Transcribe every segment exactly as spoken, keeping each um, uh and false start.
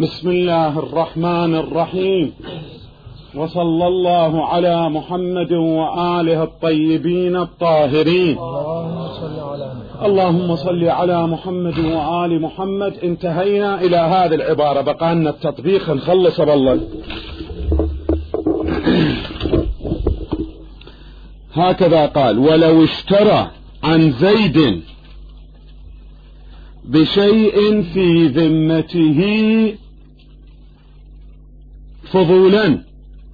بسم الله الرحمن الرحيم، وصلى الله على محمد وآله الطيبين الطاهرين. اللهم صل على محمد وآل محمد. انتهينا إلى هذه العبارة، بقى لنا التطبيق نخلص بالله. هكذا قال: ولو اشترى عن زيد بشيء في ذمته فضولا.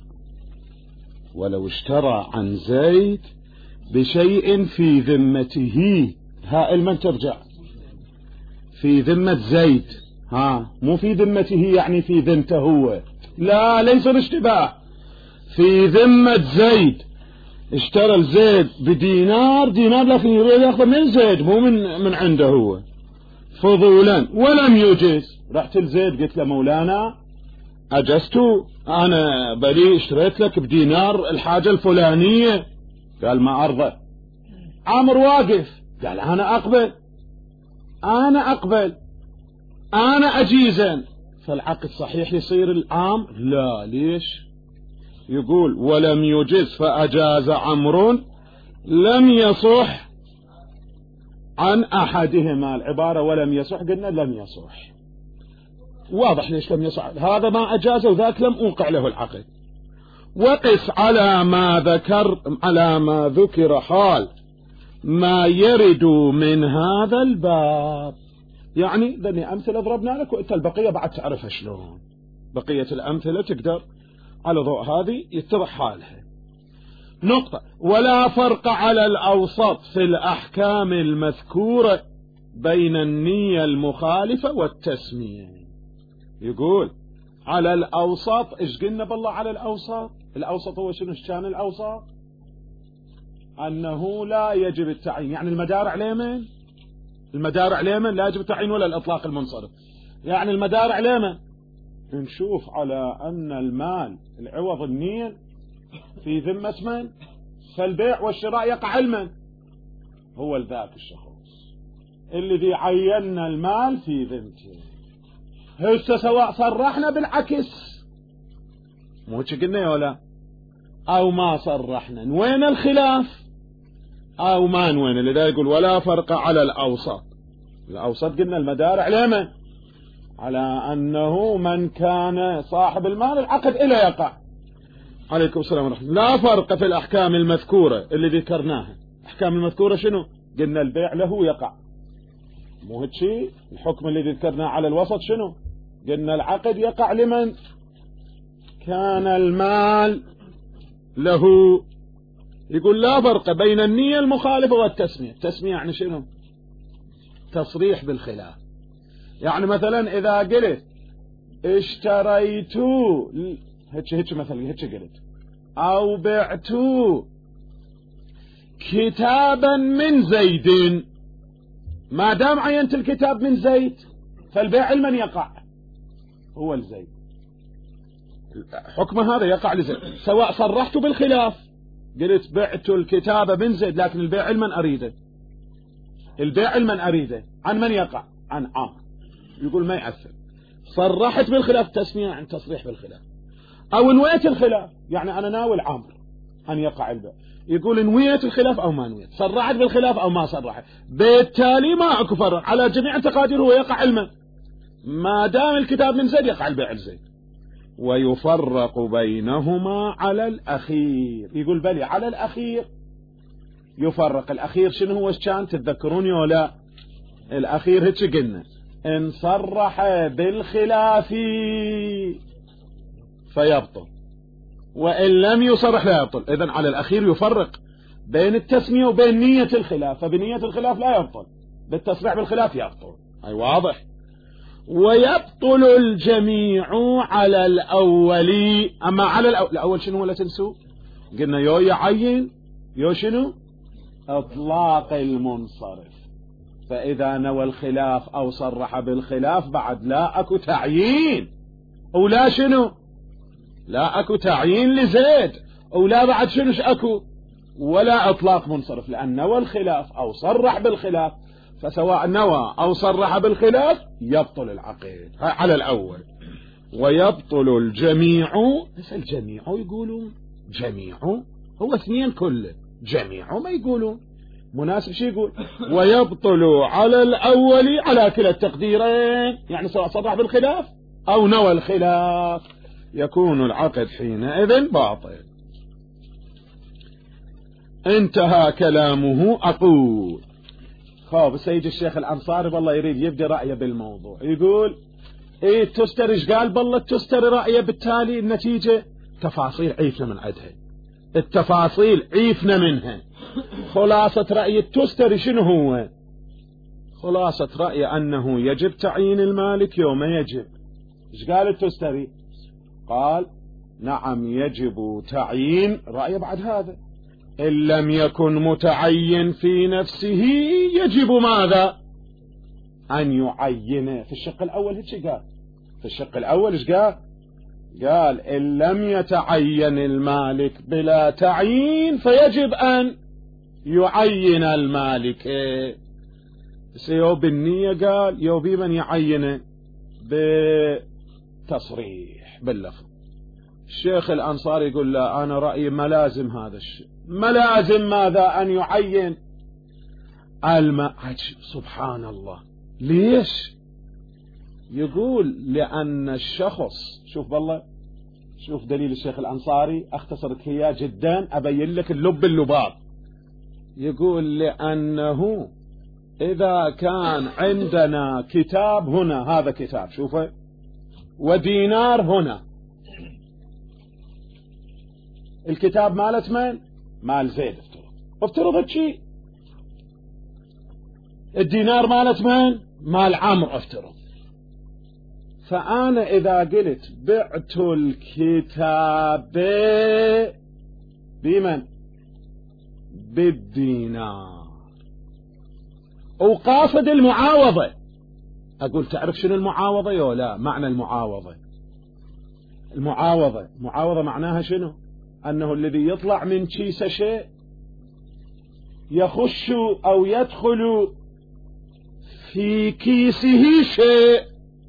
ولو اشترى عن زيد بشيء في ذمته، ها المن ترجع في ذمة زيد، ها مو في ذمته يعني في ذمته هو، لا ليس الاشتباه، في ذمة زيد. اشترى الزيد بدينار، دينار لكن يريد ياخذ من زيد مو من من عنده هو، فضولا ولم يجز. رحت لزيد قلت له: مولانا أجزت، أنا بلي اشتريت لك بدينار الحاجة الفلانية. قال: ما أرضى. عمرو واقف قال: أنا أقبل، أنا أقبل، أنا أجيزا. فالعقد صحيح يصير العام؟ لا. ليش؟ يقول: ولم يجز فأجاز عمرو لم يصح عن أحدهما. العبارة ولم يصح، قلنا لم يصح، واضح ليش لم يصح. هذا ما أجاز وذاك لم أوقع له العقد. وقس على ما ذكر على ما ذكر حال ما يرد من هذا الباب. يعني ذني أمثلة ضربنا لك، وأنت البقية بعد تعرفها شلون. بقية الأمثلة تقدر على ضوء هذه يتضح حالها. نقطة: ولا فرق على الأوسط في الأحكام المذكورة بين النية المخالفة والتسمية. يقول على الأوسط. إيش قلنا بالله على الأوسط؟ الأوسط هو شنو؟ كان الأوسط أنه لا يجب التعيين، يعني المدار عليمن، المدار عليمن لا يجب التعيين ولا الإطلاق المنصرف. يعني المدار عليمن نشوف على أن المال العوض النية في ذمة من؟ فالبيع والشراء يقع علما، هو الذاك الشخص الذي عينا المال في ذمته. هسه سواء صرحنا بالعكس، مو قلنا يا ولا، أو ما صرحنا، وين الخلاف أو ما نوين. لذا يقول: ولا فرق على الأوسط. الأوسط قلنا المدار على على أنه من كان صاحب المال العقد إلى يقع. عليكم السلام ورحمة الله. لا فرق في الأحكام المذكورة اللي ذكرناها. الأحكام المذكورة شنو؟ قلنا البيع له يقع، مو هيك شيء. الحكم اللي ذكرناه على الوسط شنو؟ قلنا العقد يقع لمن كان المال له. يقول: لا فرق بين النية المخالفة والتسمية. التسمية يعني شنو؟ تصريح بالخلاف. يعني مثلا إذا قلت اشتريتو، هيك هيك مثلا هيك قلت، أو بعتو كتابا من زيد، ما دام عينت الكتاب من زيد فالبيع لمن يقع؟ هو الزيد. حكم هذا يقع لزيد، سواء صرحت بالخلاف، قلت بعت الكتاب من زيد، لكن البيع لمن أريده، البيع لمن أريده عن من يقع؟ عن عمرو. يقول ما يأثر. صرحت بالخلاف، تسمية عن تصريح بالخلاف. أو نويت الخلاف، يعني أنا ناوي عمرو أن يقع البيع، يقول نويت الخلاف أو ما نويت، صرحت بالخلاف أو ما صرحت، بالتالي ما أكو فرق على جميع التقادير، هو يقع علما، ما دام الكتاب من زيد يقع البيع لزيد. ويفرق بينهما على الأخير. يقول بلي على الأخير يفرق. الأخير شنو هو؟ كان تتذكروني ولا؟ الأخير هيك قلنا: إن صرح بالخلاف فيبطل، وإن لم يصرح لا يبطل. إذن على الأخير يفرق بين التسمية وبين نية الخلاف، فبنية الخلاف لا يبطل، بالتصريح بالخلاف يبطل. أي واضح. ويبطل الجميع على الأول. أما على الأول, الأول شنو ولا تنسوا؟ قلنا يو يعين، يو شنو؟ إطلاق المنصرف. فإذا نوى الخلاف أو صرح بالخلاف بعد لا أكو تعيين، ولا شنو؟ لا أكو تعيين لزيد، ولا بعد شنو أكو؟ ولا إطلاق منصرف، لأن نوى الخلاف أو صرح بالخلاف، فسواء نوى أو صرح بالخلاف يبطل العقد على الأول. ويبطل الجميع، بس الجميع يقولون جميع هو اثنين كله، جميع ما يقولون، مناسب شي يقول ويبطل على الأول على كلا التقديرين، يعني سواء صرح بالخلاف أو نوى الخلاف يكون العقد حينئذ باطل. انتهى كلامه. أقول خاب سيد الشيخ الأنصاري والله يريد يبدي رأيه بالموضوع، يقول ايه التستر ايش قال؟ بالله التستر رأيه بالتالي النتيجة تفاصيل عيفنا من عدها، التفاصيل عيفنا منها. خلاصة رأي التستر شنو هو؟ خلاصة رأي أنه يجب تعيين المالك يوم يجب. ايش قال التستري؟ قال نعم يجب تعيين، رأي بعد هذا إن لم يكن متعين في نفسه يجب ماذا؟ أن يعينه. في الشق الأول هيك قال، في الشق الأول ايش قال؟ قال إن لم يتعين المالك بلا تعيين فيجب أن يعين المالك. إيه؟ سيو بالنية قال يوبي من يعينه بتصريح باللفظ. الشيخ الأنصاري يقول لا أنا رأيي ملازم هذا الشيء، ملازم ماذا؟ أن يعين الماء. سبحان الله، ليش؟ يقول لأن الشخص، شوف بالله شوف دليل الشيخ الأنصاري، أختصر لك إياه جدا أبين لك اللب اللباب. يقول لأنه إذا كان عندنا كتاب هنا، هذا كتاب شوفه، ودينار هنا، الكتاب مالت من؟ مال زيد، افترض افترض شيء. الدينار مالت من؟ مال عمرو، افترض. فأنا إذا قلت بعت الكتاب بمن؟ بالدينار، وقاصد المعاوضة، أقول تعرف شنو المعاوضة يو لا؟ معنى المعاوضة، المعاوضة معاوضة معناها شنو؟ أنه الذي يطلع من كيس شيء يخش أو يدخل في كيسه شيء،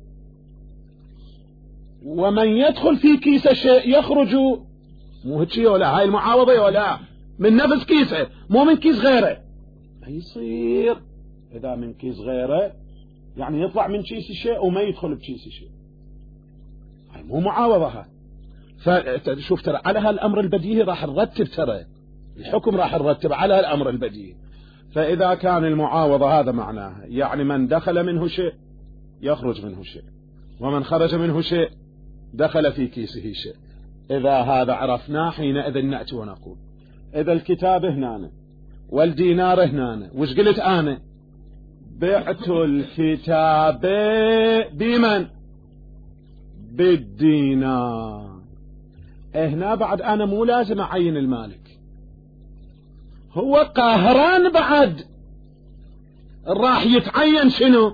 ومن يدخل في كيس شيء يخرج، مو هيك ولا؟ هاي المعاوضة ولا؟ من نفس كيسه، مو من كيس غيره. ما يصير إذا من كيس غيره يعني يطلع من كيس شيء وما يدخل بكيس شيء، هاي مو معاوضة. هاي فشوف ترى على هالأمر البديهي راح نرتب، ترى الحكم راح نرتب على هالأمر البديهي. فإذا كان المعاوضة هذا معناها يعني من دخل منه شيء يخرج منه شيء، ومن خرج منه شيء دخل في كيسه شيء. إذا هذا عرفناه حينئذ نأتي ونقول إذا الكتاب هنا والدينار هنا، وش قلت أنا؟ بعت الكتاب بمن؟ بالدينار. هنا بعد أنا مو لازم أعين المالك، هو قاهران بعد راح يتعين شنو؟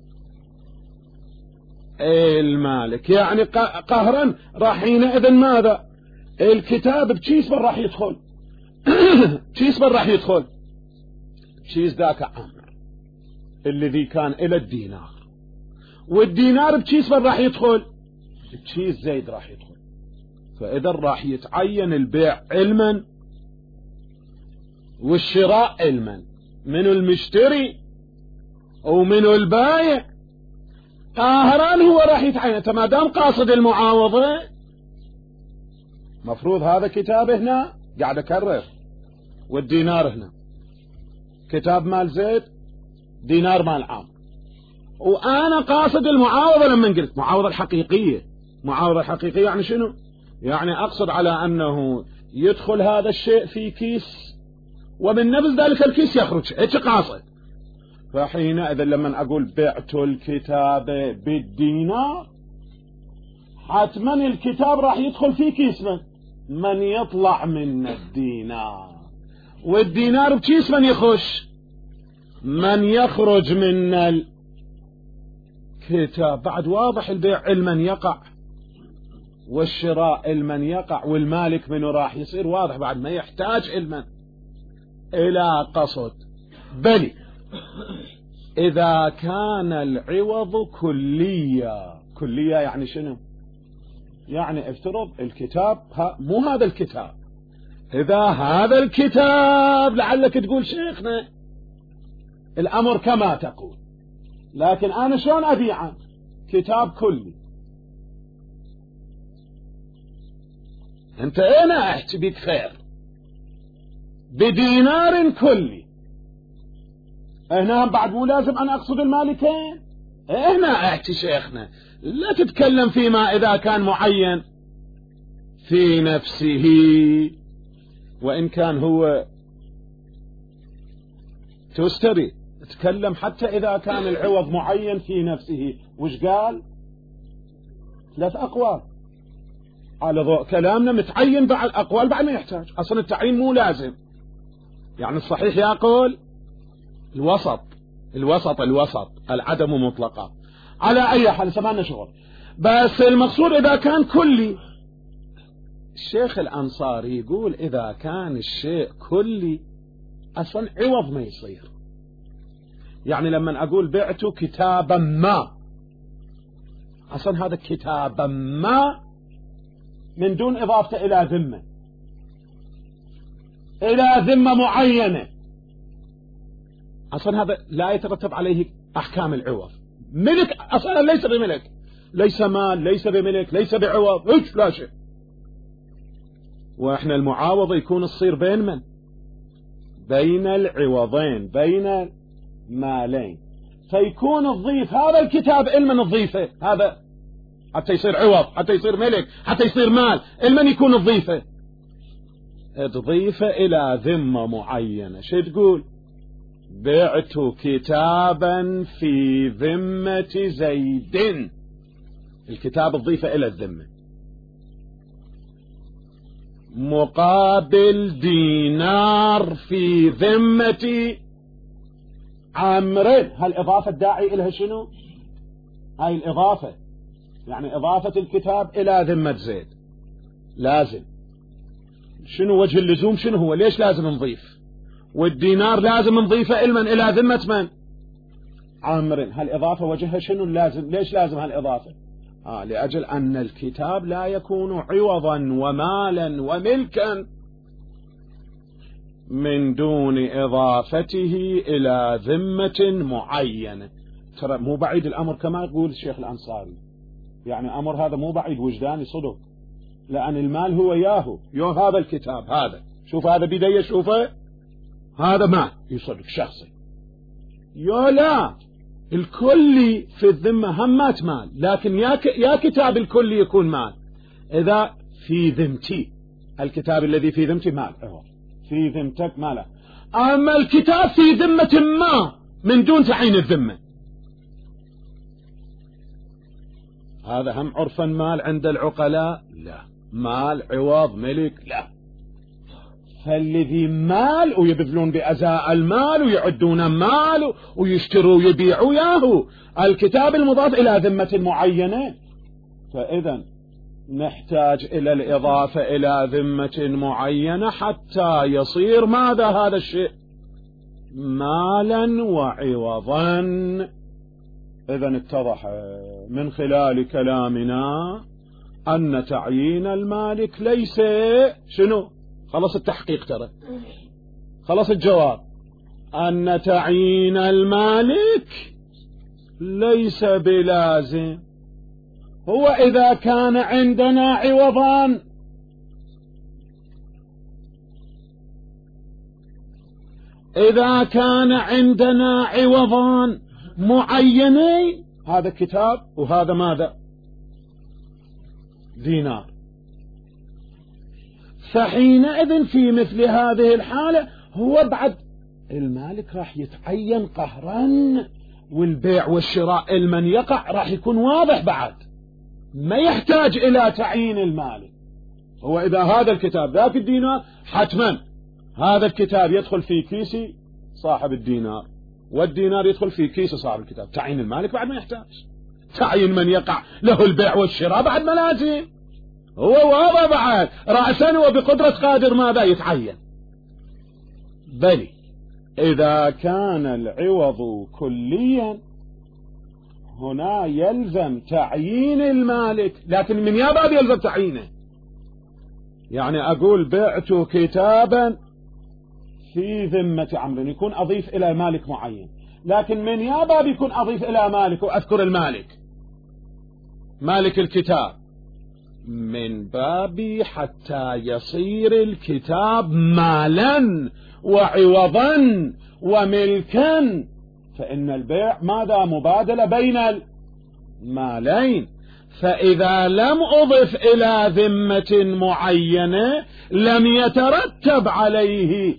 المالك، يعني قهرا راح حينئذ ماذا؟ الكتاب بشيس من راح يدخل بشيس من راح يدخل؟ بشيس ذاك عمر الذي كان إلى الدينار، والدينار بشيس من راح يدخل؟ بشيس زيد راح يدخل. فإذا راح يتعين البيع علما والشراء علما، من المشتري ومن البايع قاهران هو راح يتعين. ما دام قاصد المعاوضة مفروض هذا كتاب هنا قاعد أكرر، والدينار هنا، كتاب مال زيد دينار مال عام، وأنا قاصد المعاوضة. لما قلت معاوضة الحقيقية، معاوضة الحقيقية يعني شنو؟ يعني أقصد على أنه يدخل هذا الشيء في كيس ومن نفس ذلك الكيس يخرج، هيك قاصد. فحينئذ لما أقول بعت الكتاب بالدينار حتما الكتاب راح يدخل في كيس من من يطلع من الدينار، والدينار بكيس من يخش؟ من يخرج من الكتاب. بعد واضح البيع علما يقع والشراء علما يقع، والمالك منه راح يصير واضح، بعد ما يحتاج علما إلى قصد. بل إذا كان العوض كلية، كلية يعني شنو؟ يعني افترض الكتاب ها مو هذا الكتاب، إذا هذا الكتاب لعلك تقول شيخنا الأمر كما تقول، لكن أنا شلون أبيعه؟ كتاب كلي. أنت أنا أحكي بك خير بدينار كلي، هنا بعد مو لازم أنا أقصد المالكين، هنا أحكي شيخنا لا تتكلم فيما إذا كان معين في نفسه، وإن كان هو تشتري، تتكلم حتى إذا كان العوض معين في نفسه. وش قال؟ ثلاث أقوال على ضوء كلامنا متعين بعد أقوال بعد ما يحتاج، أصلا التعيين مو لازم. يعني الصحيح يقول الوسط الوسط الوسط العدم مطلقة. على أي حال سمعنا شغل، بس المقصود إذا كان كلي. الشيخ الأنصاري يقول إذا كان الشيء كلي أصلا عوض ما يصير. يعني لما أقول بعت كتابا ما، أصلا هذا كتابا ما من دون إضافة إلى ذمة، إلى ذمة معينة، أصلا هذا لا يترتب عليه أحكام العوض. ملك أصلا ليس بملك، ليس مال، ليس بملك، ليس بعوض، هيك لا شيء. وإحنا المعاوضة يكون الصير بين من؟ بين العوضين، بين مالين، فيكون الضيف هذا الكتاب المن الضيفة، هذا حتى يصير عوض، حتى يصير ملك، حتى يصير مال، المن يكون الضيفة؟ تضيفه إلى ذمة معينة. شو تقول؟ بعت كتابا في ذمة زيد، الكتاب الضيفة إلى الذمة، مقابل دينار في ذمة عمرو. هالإضافة الداعي إلها شنو؟ هاي الإضافة يعني إضافة الكتاب إلى ذمة زيد لازم. شنو وجه اللزوم؟ شنو هو؟ ليش لازم نضيف؟ والدينار لازم نضيفه إلمن؟ إلى ذمة من؟ عمرو. هالإضافة وجهها شنو؟ لازم. ليش لازم هالإضافة؟ آه لأجل أن الكتاب لا يكون عوضا ومالا وملكا من دون إضافته إلى ذمة معينة. ترى مو بعيد الأمر كما يقول الشيخ الأنصاري، يعني أمر هذا مو بعيد، وجداني صدق، لأن المال هو ياهو يو هذا الكتاب، هذا شوف هذا بداية، شوفه هذا مال يصدق شخصي، يو لا الكلي في الذمة همات مال، لكن يا يا كتاب الكلي يكون مال إذا في ذمتي، الكتاب الذي في ذمتي مال، في ذمتك ماله. أما الكتاب في ذمة ما من دون تعيين الذمة، هذا هم عرفا مال عند العقلاء؟ لا. مال عوض ملك؟ لا. فالذي مال ويبذلون بأزاء المال ويعدون مال ويشتروا ويبيعوا ياهو الكتاب المضاف إلى ذمة معينة. فإذا نحتاج إلى الإضافة إلى ذمة معينة حتى يصير ماذا هذا الشيء؟ مالا وعوضا. إذا اتضح من خلال كلامنا أن تعيين المالك ليس شنو؟ خلص التحقيق، ترى خلص الجواب، أن تعيين المالك ليس بلازم. هو إذا كان عندنا عوضان، إذا كان عندنا عوضان معينين، هذا كتاب وهذا ماذا؟ دينار، فحينئذ في مثل هذه الحالة هو بعد المالك راح يتعين قهرا، والبيع والشراء المن يقع راح يكون واضح، بعد ما يحتاج إلى تعيين المالك. هو إذا هذا الكتاب ذاك الدينار، حتما هذا الكتاب يدخل في كيس صاحب الدينار، والدينار يدخل في كيس صاحب الكتاب. تعيين المالك بعد ما يحتاج، تعيين من يقع له البيع والشراء بعد ما لازم، هو واضح بعد رأسا وبقدرة قادر ماذا يتعين. بل إذا كان العوض كليا هنا يلزم تعيين المالك، لكن من يا باب يلزم تعيينه؟ يعني أقول بعت كتابا في ذمة عمرو، يكون أضيف إلى مالك معين، لكن من يا باب يكون أضيف إلى مالك وأذكر المالك مالك الكتاب؟ من باب حتى يصير الكتاب مالا وعوضا وملكا، فإن البيع ماذا؟ مبادلة بين المالين. فإذا لم أضف إلى ذمة معينة لم يترتب عليه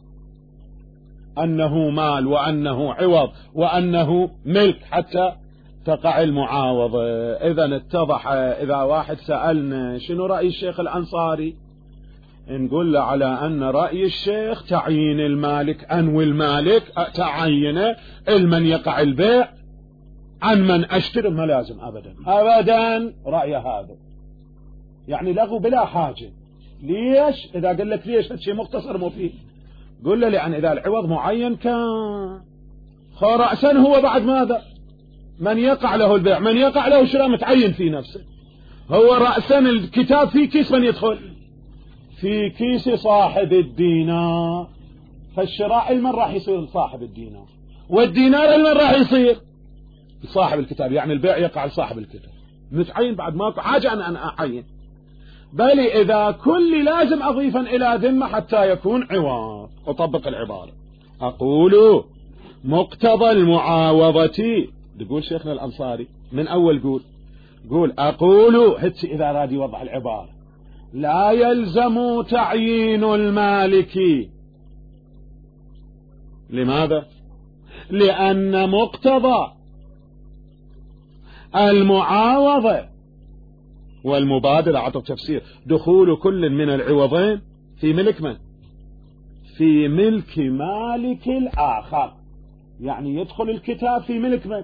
أنه مال وأنه عوض وأنه ملك حتى تقع المعاوضة. إذا اتضح. إذا واحد سألنا شنو رأي الشيخ الأنصاري، نقول له على أن رأي الشيخ تعيين المالك، أنوي المالك تعينه المن يقع البيع عن من أشتري، ما لازم أبدا أبدا رأي هذا، يعني لغو بلا حاجة. ليش؟ إذا قل لك ليش هذا شيء مختصر مفيد، قل له لأن إذا العوض معين كان رأسا هو بعد ماذا؟ من يقع له البيع، من يقع له الشراء متعين في نفسه، هو رأسا الكتاب في كيس من يدخل؟ في كيس صاحب الدينار، فالشراء المن راح يصير صاحب الدينار، والدينار المن راح يصير صاحب الكتاب، يعني البيع يقع لصاحب الكتاب متعين، بعد ماكو حاجة أن أنا أعين. بل إذا كل لازم أضيفا إلى ذمة حتى يكون عوض. أطبق العبارة، أقول مقتضى المعاوضة، تقول شيخنا الأنصاري من أول قول قول أقول هتس إذا راد يوضح العبارة، لا يلزم تعيين المالك. لماذا؟ لأن مقتضى المعاوضة والمبادلة، عطف تفسير، دخول كل من العوضين في ملك من؟ في ملك مالك الآخر، يعني يدخل الكتاب في ملك من؟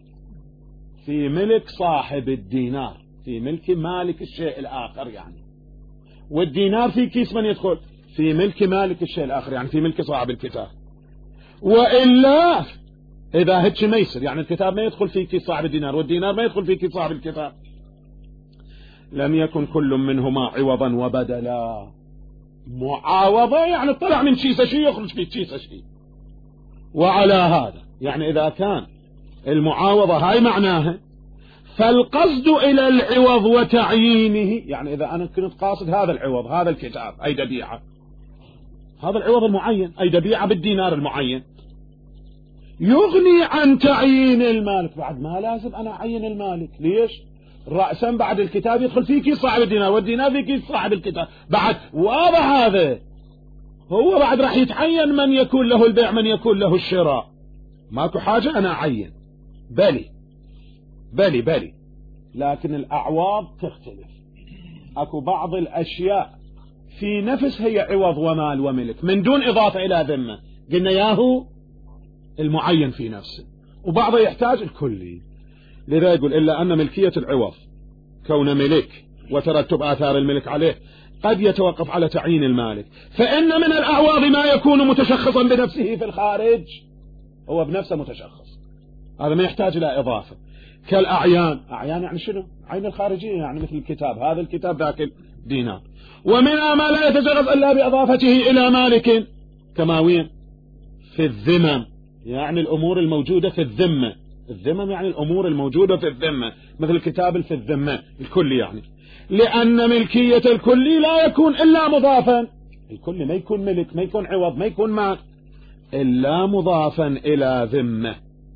في ملك صاحب الدينار، في ملك مالك الشيء الآخر يعني. والدينار في كيس من يدخل؟ في ملك مالك الشيء الآخر، يعني في ملك صاحب الكتاب. وإلا إذا هتش ما يصير، يعني الكتاب ما يدخل في كيس صاحب الدينار والدينار ما يدخل في كيس صاحب الكتاب، لم يكن كل منهما عوضا وبدلا. معاوضة يعني طلع من كيس شيء يخرج في كيس شيء. وعلى هذا يعني إذا كان المعاوضة هاي معناها، فالقصد إلى العوض وتعيينه، يعني إذا أنا كنت قاصد هذا العوض، هذا الكتاب أي دبيعة، هذا العوض المعين أي دبيعة بالدينار المعين، يغني عن تعيين المالك. بعد ما لازم أنا أعين المالك. ليش؟ رأسا بعد الكتاب يدخل في كيس صاحب الدينار والدينار في كيس صاحب الكتاب، بعد واضح هذا، هو بعد راح يتعين من يكون له البيع من يكون له الشراء، ماكو حاجة أنا أعين. بلي بلي بلي لكن الأعواض تختلف، أكو بعض الأشياء في نفس هي عوض ومال وملك من دون إضافة إلى ذمة، قلنا ياهو المعين في نفسه، وبعضه يحتاج الكلي. لذا يقول إلا أن ملكية العوض كون ملك وترتب آثار الملك عليه قد يتوقف على تعيين المالك، فإن من الأعواض ما يكون متشخصا بنفسه في الخارج، هو بنفسه متشخص، هذا ما يحتاج إلى إضافة. كالأعيان، أعيان يعني شنو؟ عين الخارجية، يعني مثل الكتاب، هذا الكتاب ذاك الدينار. ومنها ما لا يتشخص إلا بإضافته إلى مالك، كماوين في الذمم، يعني الأمور الموجودة في الذمة، الذمم يعني الأمور الموجودة في الذمة، مثل الكتاب في الذمة الكل يعني، لأن ملكية الكل لا يكون إلا مضافا، الكل ما يكون ملك، ما يكون عوض، ما يكون مال، إلا مضافا إلى ذمة.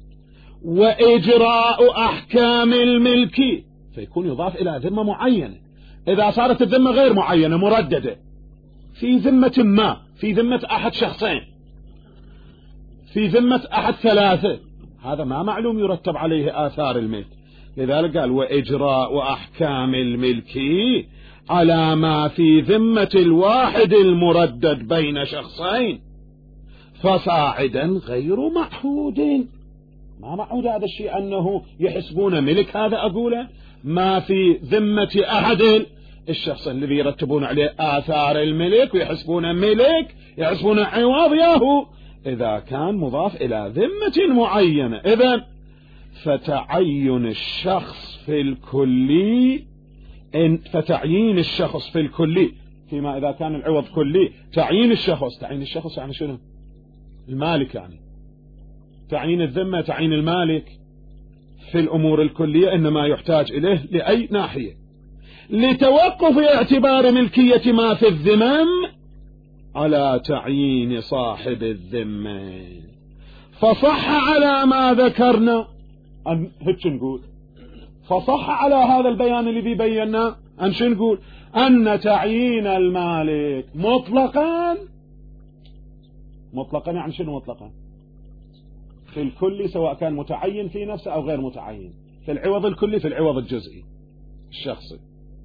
وإجراء أحكام الملك فيكون يضاف إلى ذمة معينة، إذا صارت الذمة غير معينة مرددة في ذمة ما، في ذمة أحد شخصين، في ذمة أحد ثلاثة، هذا ما معلوم يرتب عليه آثار الملك. لذلك قال وإجراء أحكام الملك على ما في ذمة الواحد المردد بين شخصين فصاعدا غير معهود. ما معهود هذا الشيء أنه يحسبون ملك، هذا أقوله ما في ذمة أحد الشخص الذي يرتبون عليه آثار الملك ويحسبون ملك، يحسبون عوض ياهو، إذا كان مضاف إلى ذمة معينة. إذن فتعين الشخص في الكلي إن فتعيين الشخص في الكلي فيما إذا كان العوض كلي، تعيين الشخص تعيين الشخص يعني شنو؟ المالك، يعني تعيين الذمة تعيين المالك في الأمور الكلية إنما يحتاج إليه لأي ناحية؟ لتوقف اعتبار ملكية ما في الذمم على تعيين صاحب الذمة. فصح على ما ذكرنا أن هيك نقول، فصح على هذا البيان الذي بينا أن شو نقول؟ أن تعيين المالك مطلقا مطلقا يعني شنو مطلقا؟ في الكل، سواء كان متعين في نفسه أو غير متعين، في العوض الكلي في العوض الجزئي الشخصي.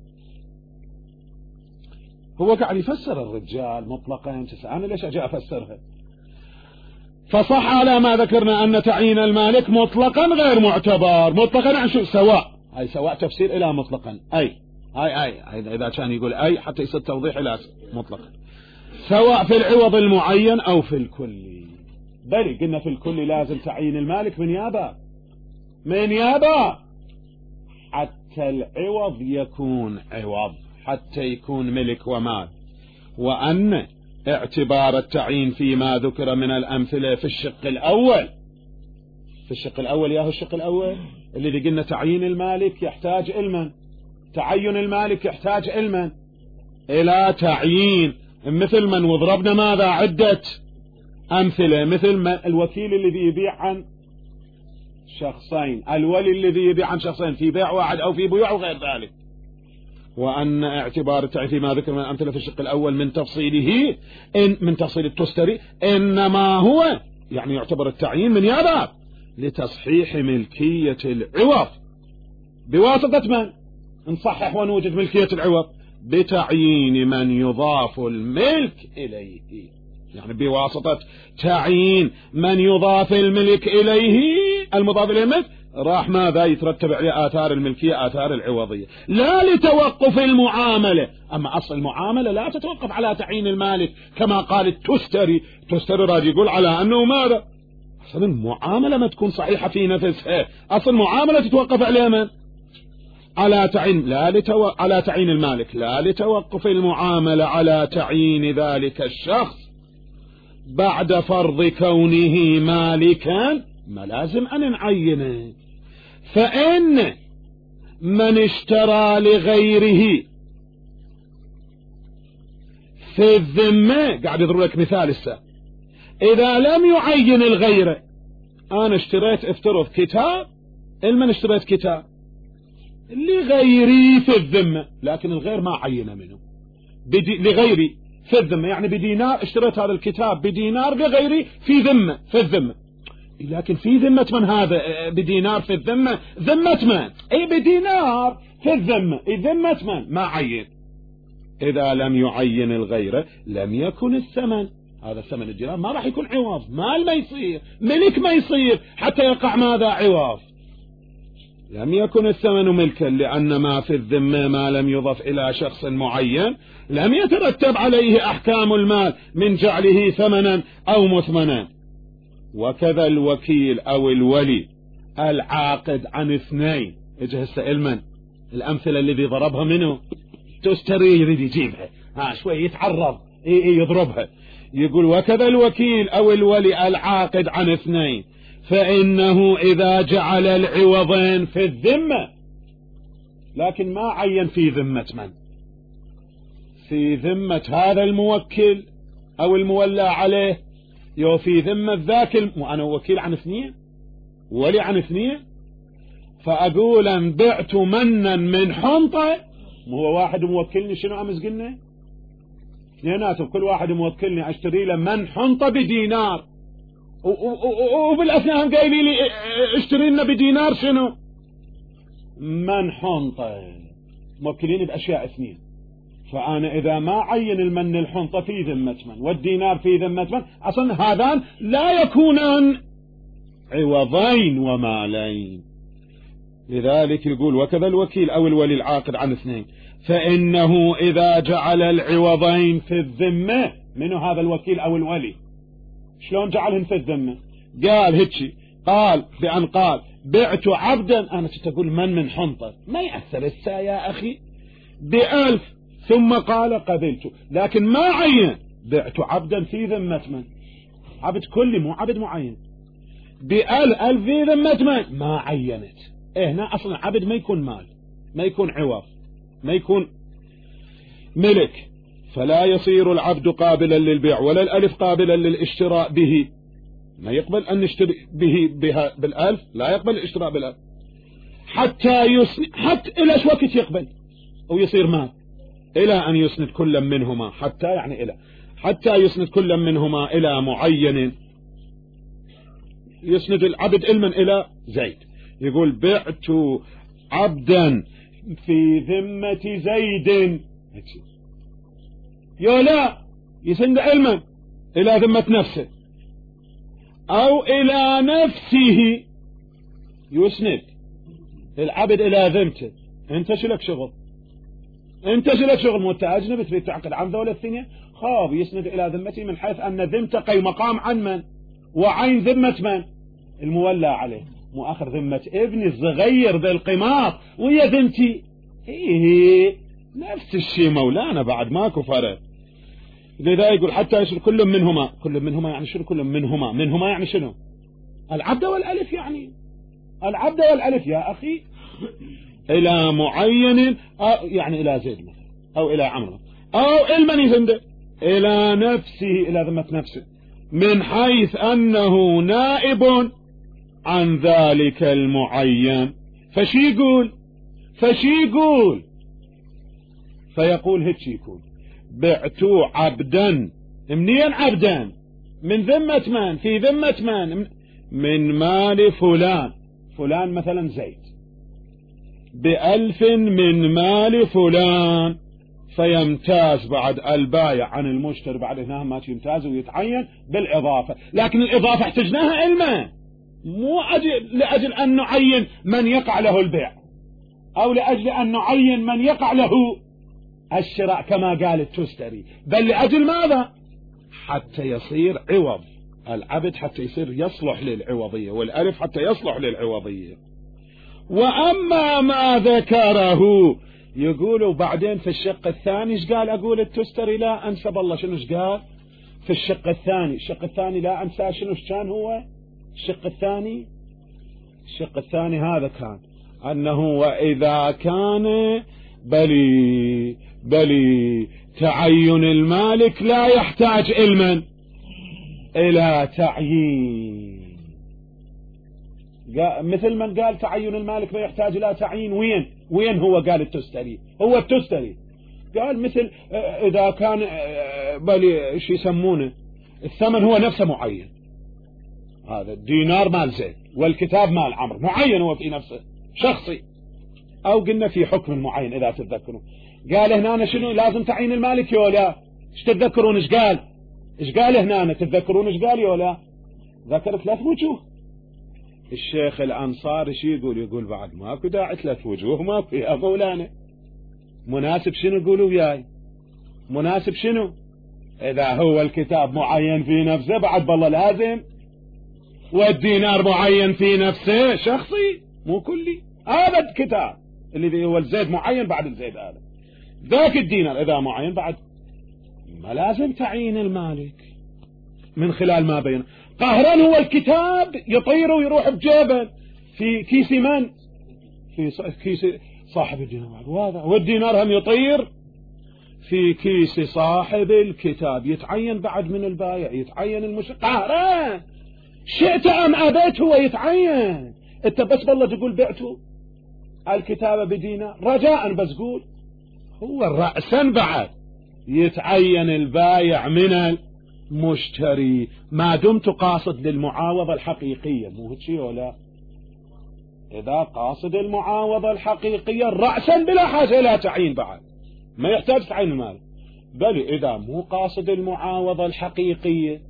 هو قاعد يفسر الرجال مطلقا، أنا ليش أجي أفسرها؟ فصح على ما ذكرنا أن تعيين المالك مطلقا غير معتبر. مطلقا عن شو؟ سواء، أي سواء تفسير إلى مطلقا، أي أي أي إذا كان يقول أي حتى يصير توضيح إلى مطلقا، سواء في العوض المعين أو في الكلي. بل قلنا في الكلي لازم تعيين المالك من يابا من يابا حتى العوض يكون عوض، حتى يكون ملك ومال. وأن اعتبار التعيين فيما ذكر من الأمثلة في الشق الأول، في الشق الأول ياهو الشق الأول اللي قلنا تعيين المالك يحتاج علما، تعين المالك يحتاج علما إلى تعيين، مثل من وضربنا ماذا عدة أمثلة، مثل ما الوكيل الذي يبيع عن شخصين، الولي الذي يبيع عن شخصين في بيع واحد أو في بيوع وغير ذلك. وأن اعتبار التعيين فيما ذكر من الأمثلة في الشق الأول من تفصيله إن من تفصيل التستري إنما هو يعني يعتبر التعيين من يابا لتصحيح ملكية العوض بواسطة من؟ نصحح ونوجد ملكية العوض بتعيين من يضاف الملك إليه، يعني بواسطة تعيين من يضاف الملك إليه، المضاف إليه الملك راح ماذا يترتب عليه آثار الملكية آثار العوضية، لا لتوقف المعاملة. أما أصل المعاملة لا تتوقف على تعيين المالك كما قال التستري، التستري راجي يقول على أنه ماذا أصل المعاملة ما تكون صحيحة في نفسها، أصل المعاملة تتوقف على من؟ على تعيين لا لتو... على تعيين المالك، لا لتوقف المعاملة على تعيين ذلك الشخص بعد فرض كونه مالكا، ما لازم أن نعينه. فإن من اشترى لغيره في الذمة، قاعد يضرب لك مثال السا، إذا لم يعين الغير، أنا اشتريت افترض كتاب، المن اشتريت كتاب لغيري في الذمة، لكن الغير ما عين منه، بدي لغيري في الذمة يعني بدينار، اشتريت هذا الكتاب بدينار لغيري في ذمة في الذمة، لكن في ذمة من هذا بدينار في الذمة؟ ذمة من؟ اي بدينار في الذمة، اي ذمة من؟ ما عين. إذا لم يعين الغير لم يكن الثمن، هذا الثمن الدينار ما راح يكون عوض، مال ما يصير، ملك ما يصير حتى يقع ماذا؟ عوض. لم يكن الثمن ملكا لأن ما في الذمة ما لم يضف إلى شخص معين لم يترتب عليه أحكام المال من جعله ثمنا أو مثمنا. وكذا الوكيل أو الولي العاقد عن اثنين، اجه السائل من الأمثلة الذي ضربها منه تستري يريد يجيبها، ها شوي يتعرض اي اي يضربها، يقول وكذا الوكيل أو الولي العاقد عن اثنين فإنه إذا جعل العوضين في الذمة، لكن ما عين في ذمة من؟ في ذمة هذا الموكل أو المولى عليه، يو في ذمة ذاك الم... أنا وكيل عن اثنين ولي عن اثنين، فأقول أن بعت منا من حنطة، هو واحد موكلني شنو أمس قلنا اثنيناتهم، كل واحد موكلني أشتري له من حنطة بدينار، وبالأثناء هم قايلين لي اشتري لنا بدينار شنو من حنطة، موكلين بأشياء اثنين. فأنا إذا ما عين المن الحنطة في ذمة من والدينار في ذمة من، أصلا هذان لا يكونان عوضين ومالين. لذلك يقول وكذا الوكيل أو الولي العاقد عن اثنين فإنه إذا جعل العوضين في الذمة، منه هذا الوكيل أو الولي شلون جعلهم في الذمة؟ قال هيك، قال بأن قال بعت عبدا، أنا تقول من من حنطر ما يأثر السا يا أخي، بألف ثم قال قبلت، لكن ما عين بعت عبدا في ذمة من، عبد كلي مو عبد معين، بألف ألف في ذمة من ما عينت. هنا أصلا عبد ما يكون مال، ما يكون عوض، ما يكون ملك، فلا يصير العبد قابلا للبيع ولا الألف قابلا للاشتراء به، ما يقبل أن نشتري به بها بالألف، لا يقبل الاشتراء بالألف حتى يسند، حتى إلى شو وقت يقبل أو يصير مال، إلى أن يسند كل منهما، حتى يعني إلى حتى يسند كل منهما إلى معين، يسند العبد علما إلى زيد. يقول بعت عبدا في ذمة زيد، يا لا يسند علما إلى ذمة نفسه أو إلى نفسه، يسند العبد إلى ذمته. أنت شلك شغل، أنت شلك شغل، مو أجنبي تريد تعقد عن ذولا الثانية، خاب يسند إلى ذمته من حيث أن ذمته قي مقام عن من وعين ذمة من المولى عليه، مو آخر ذمة ابني الصغير بالقمار ويا ذمتي، إيه نفس الشيء مولانا، بعد ماكو فرق. لذا يقول حتى يصير كل منهما، كل منهما يعني شنو كل منهما، منهما يعني شنو العبد والألف، يعني العبد والألف يا أخي، إلى معين أو يعني إلى زيد مثلا أو إلى عمرو أو المن يزنده إلى نفسه، إلى ذمة نفسه، من حيث أنه نائب عن ذلك المعين. فشي يقول فشي يقول فيقول هيك يكون بعتوا عبدا، منين عبدا؟ من ذمة من؟ في ذمة من؟ من مال فلان، فلان مثلا زيد، بألف من مال فلان، فيمتاز بعد البايع عن المشتري، بعد هنا ما يمتاز ويتعين بالإضافة، لكن الإضافة احتجناها علما، مو أجل لأجل أن نعين من يقع له البيع أو لأجل أن نعين من يقع له الشراء كما قال التستري، بل لأجل ماذا؟ حتى يصير عوض العبد، حتى يصير يصلح للعوضية، والألف حتى يصلح للعوضية. وأما ما ذكره يقولوا بعدين في الشق الثاني، ايش قال أقول التستري لا أنسب الله، شنو ايش قال في الشق الثاني؟ الشق الثاني لا أنسى شنو كان هو الشق الثاني؟ الشق الثاني هذا كان أنه وإذا كان بلي بلي تعين المالك لا يحتاج علما إلى تعيين، مثل من قال تعين المالك لا يحتاج إلى تعيين، وين وين هو قال التستري، هو التستري قال مثل إذا كان بلي شو يسمونه الثمن هو نفسه معين، هذا الدينار مال زيد والكتاب مال عمرو، معين هو في نفسه شخصي، أو قلنا في حكم معين إذا تتذكرون. قال هنا أنا شنو لازم تعيين المالك يولا، ايش تتذكرون ايش قال ايش قال هنا أنا تتذكرون ايش قال يولا؟ ذكر ثلاث وجوه. الشيخ الأنصاري شي يقول؟ يقول بعد ماكو داعي ثلاث وجوه، ماكو يا مولانا، مناسب شنو يقولوا وياي؟ مناسب شنو؟ إذا هو الكتاب معين في نفسه بعد بالله لازم، والدينار معين في نفسه شخصي مو كلي، هذا الكتاب اللي هو الزيد معين بعد الزيد هذا، ذاك الدينار إذا معين بعد ما لازم تعيين المالك من خلال ما بين قهرا، هو الكتاب يطير ويروح بجيبه في كيس من؟ في كيس صاحب الدينار، وهذا والدينار هم يطير في كيس صاحب الكتاب، يتعين بعد من البايع، يتعين المشتري قهرا، شئت أم أبيت هو يتعين. انت بس بالله تقول بعته الكتابة بدينار رجاء، بس قول هو رأسا بعد يتعين البايع من المشتري ما دمت قاصد للمعاوضة الحقيقية، مو هيك ولا؟ إذا قاصد المعاوضة الحقيقية رأسا بلا حاجة إلى تعيين بعد، ما يحتاج تعيين المال، بل إذا مو قاصد المعاوضة الحقيقية،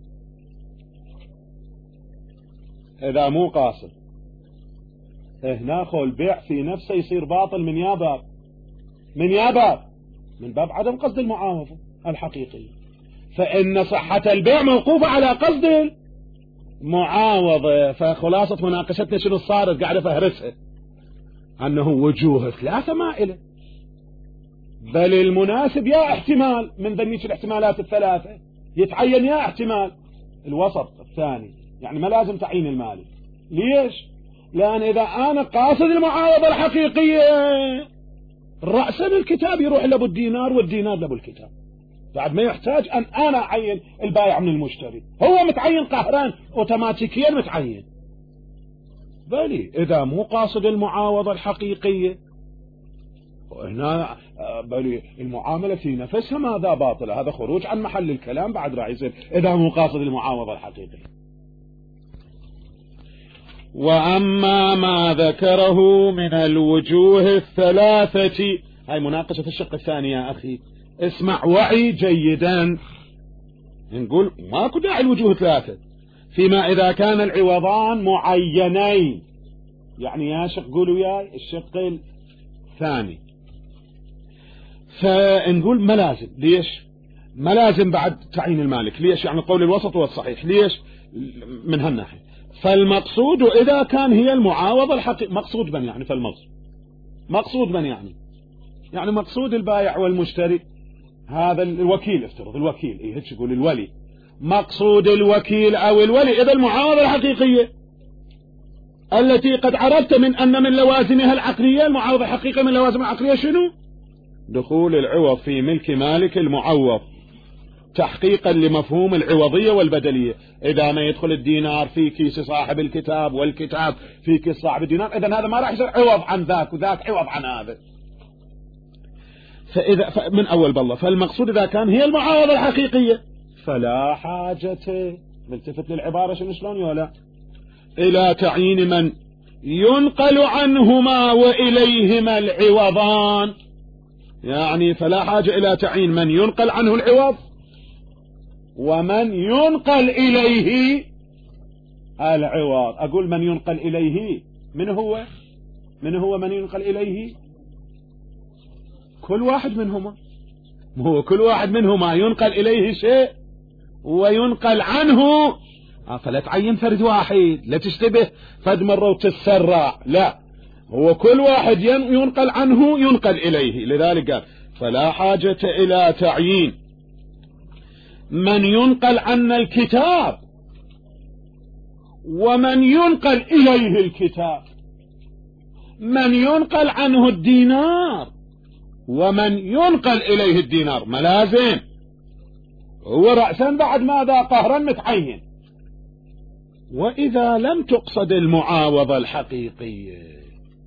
إذا مو قاصد هنا خو البيع في نفسه يصير باطل من يا باب من يا باب من باب عدم قصد المعاوضة الحقيقية، فإن صحة البيع موقوفة على قصد معاوضة. فخلاصة مناقشتنا شنو صارت؟ قاعد أفهرسها أنه وجوه ثلاثة ما إله، بل المناسب يا احتمال من ذنيك الاحتمالات الثلاثة يتعين يا احتمال الوسط الثاني، يعني ما لازم تعيين المالي. ليش؟ لأن إذا أنا قاصد المعاوضة الحقيقية رأسا الكتاب يروح لأبو الدينار والدينار لأبو الكتاب، بعد ما يحتاج أن أنا أعين البائع من المشتري، هو متعين قهران أوتوماتيكيا متعين. بلي إذا مو قاصد المعاوضة الحقيقية هنا بلي المعاملة في نفسها ماذا باطلة، هذا خروج عن محل الكلام بعد راح يصير إذا مو قاصد المعاوضة الحقيقية. وأما ما ذكره من الوجوه الثلاثة، هاي مناقشة الشق الثاني يا أخي، اسمع وعي جيدا. نقول ماكو داعي الوجوه ثلاثة فيما إذا كان العوضان معينين، يعني يا شق قولوا وياي الشق الثاني. فنقول ما لازم. ليش ما لازم بعد تعيين المالك؟ ليش؟ يعني قول الوسط هو الصحيح. ليش؟ من هالناحية. فالمقصود إذا كان هي المعاوضة الحقيقية، مقصود من يعني فالمقصود مقصود من يعني يعني مقصود البائع والمشتري، هذا الوكيل افترض الوكيل ايه هيك يقول الولي، مقصود الوكيل او الولي اذا المعاوضة الحقيقية التي قد عرفت من ان من لوازمها العقلية، المعاوضة الحقيقية من لوازم العقلية شنو؟ دخول العوض في ملك مالك المعوض تحقيقا لمفهوم العوضية والبدلية. إذا ما يدخل الدينار في كيس صاحب الكتاب والكتاب في كيس صاحب الدينار، إذن هذا ما راح يصير عوض عن ذاك وذاك عوض عن هذا. فإذا من أول بالله فالمقصود إذا كان هي المعاوضة الحقيقية فلا حاجة، نلتفت للعبارة شنو شلون يولا، إلى تعيين من ينقل عنهما وإليهما العوضان، يعني فلا حاجة إلى تعيين من ينقل عنه العوض ومن ينقل إليه العوض. أقول من ينقل إليه، من هو من هو من ينقل إليه؟ كل واحد منهما، هو كل واحد منهما ينقل إليه شيء وينقل عنه. فلا تعين فرد واحد، لا تشتبه فد مرة وتتسرع، لا، هو كل واحد ينقل عنه ينقل إليه. لذلك قال فلا حاجة إلى تعيين من ينقل عن الكتاب ومن ينقل إليه الكتاب، من ينقل عنه الدينار ومن ينقل إليه الدينار ملازم، هو رأسا بعد ماذا قهرا متعين. وإذا لم تقصد المعاوضة الحقيقية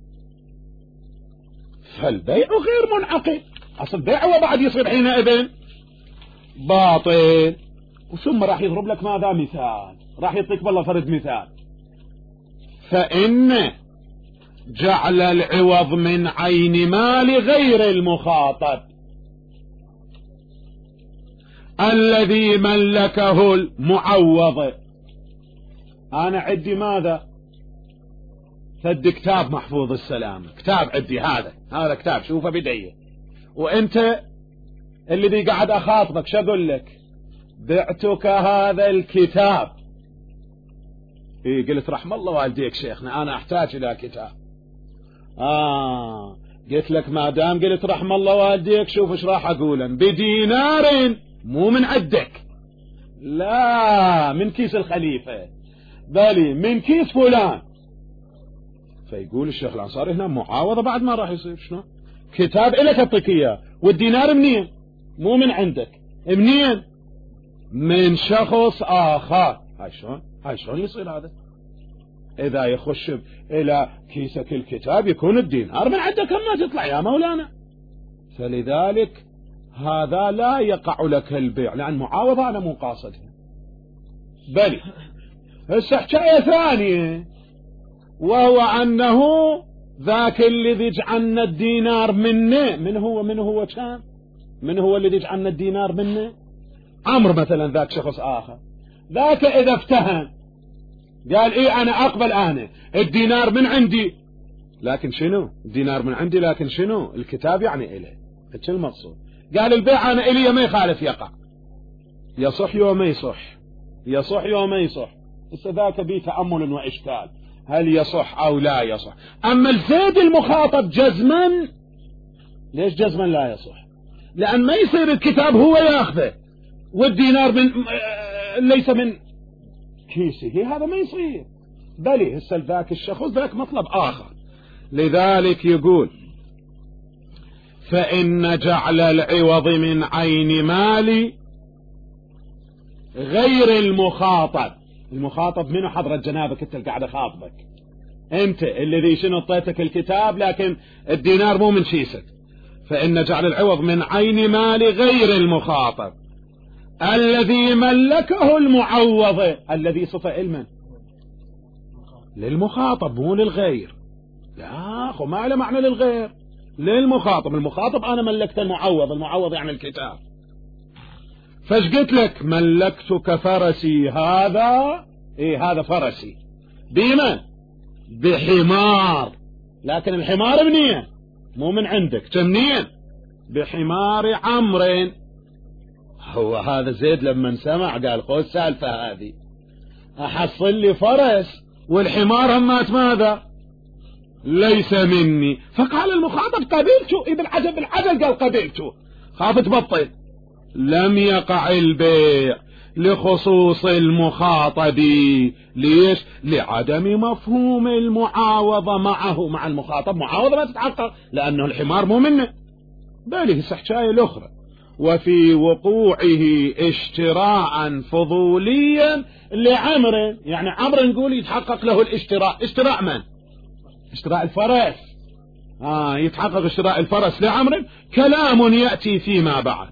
فالبيع غير منعقد، أصل بيع وبعد يصير حينئذ باطل. وثم راح يضرب لك ماذا مثال، راح يعطيك بالله فرد مثال، فإن جعل العوض من عين مال غير المخاطب الذي ملكه المعوض. أنا عندي ماذا؟ فد كتاب محفوظ السلام، كتاب عندي، هذا هذا كتاب شوفه بديه، وانت الذي قاعد اخاطبك شو اقول لك؟ بعتك هذا الكتاب. ايه قلت رحم الله والديك شيخنا انا احتاج الى كتاب. اه قلت لك ما دام قلت رحم الله والديك شوف ايش راح اقول، بدينار مو من عندك، لا من كيس الخليفة، بل من كيس فلان. فيقول الشيخ الأنصاري هنا معاوضة بعد ما راح يصير شنو؟ كتاب إلك أعطيك إياه، والدينار منين؟ مو من عندك، منين؟ من شخص آخر. هاي شلون؟ هاي شلون يصير هذا؟ إذا يخش إلى كيسك الكتاب يكون الدينار من عندك ما تطلع يا مولانا. فلذلك هذا لا يقع لك البيع، لأن معاوضة أنا مو قاصدها. بل هسه حكاية ثانية، وهو أنه ذاك الذي جعلنا الدينار منه، من هو من هو كان من هو الذي جعلنا الدينار منه؟ عمرو مثلا، ذاك شخص آخر. ذاك إذا افتهم قال إيه أنا أقبل أنا الدينار من عندي، لكن شنو الدينار من عندي، لكن شنو الكتاب يعني إله، إيش المقصود؟ قال البيع أنا إلي ما يخالف يقع، يصح يوم ما يصح، يصح يوم ما يصح. ذاك بي تأمل وإشكال، هل يصح أو لا يصح. أما الزيد المخاطب جزما، ليش جزما لا يصح؟ لأن ما يصير الكتاب هو ياخذه والدينار من ليس من كيسه، هذا ما يصير. بل هسه ذاك الشخص ذاك مطلب آخر. لذلك يقول فإن جعل العوض من عين مال غير المخاطب. المخاطب منه حضرة جنابك، انت اللي قاعد خاطبك، انت الذي شنو اعطيتك الكتاب لكن الدينار مو من شيسك. فإن جعل العوض من عين مال غير المخاطب الذي ملكه المعوض. الذي صفة علما للمخاطب مو للغير. لا اخو ما له معنى للغير، للمخاطب. المخاطب انا ملكت المعوض، المعوض يعني الكتاب. فايش قلت لك؟ ملكتك فرسي هذا، ايه هذا فرسي بما بحمار، لكن الحمار منين؟ مو من عندك، كمنين؟ بحمار عمرو. هو هذا زيد لما سمع قال خذ السالفة هذه، احصل لي فرس والحمار همات ماذا؟ ليس مني. فقال المخاطب قبلته. ابن عجب العجل قال قبلته، خاف تبطل. لم يقع البيع لخصوص المخاطب. ليش؟ لعدم مفهوم المعاوضة معه. مع المخاطب معاوضة ما تتحقق لأنه الحمار مو منه. باله السحشاية الأخرى. وفي وقوعه اشتراء فضوليا لعمر، يعني عمر نقول يتحقق له الاشتراء. اشتراء من؟ اشتراء الفرس. آه يتحقق اشتراء الفرس لعمر، كلام يأتي فيما بعد.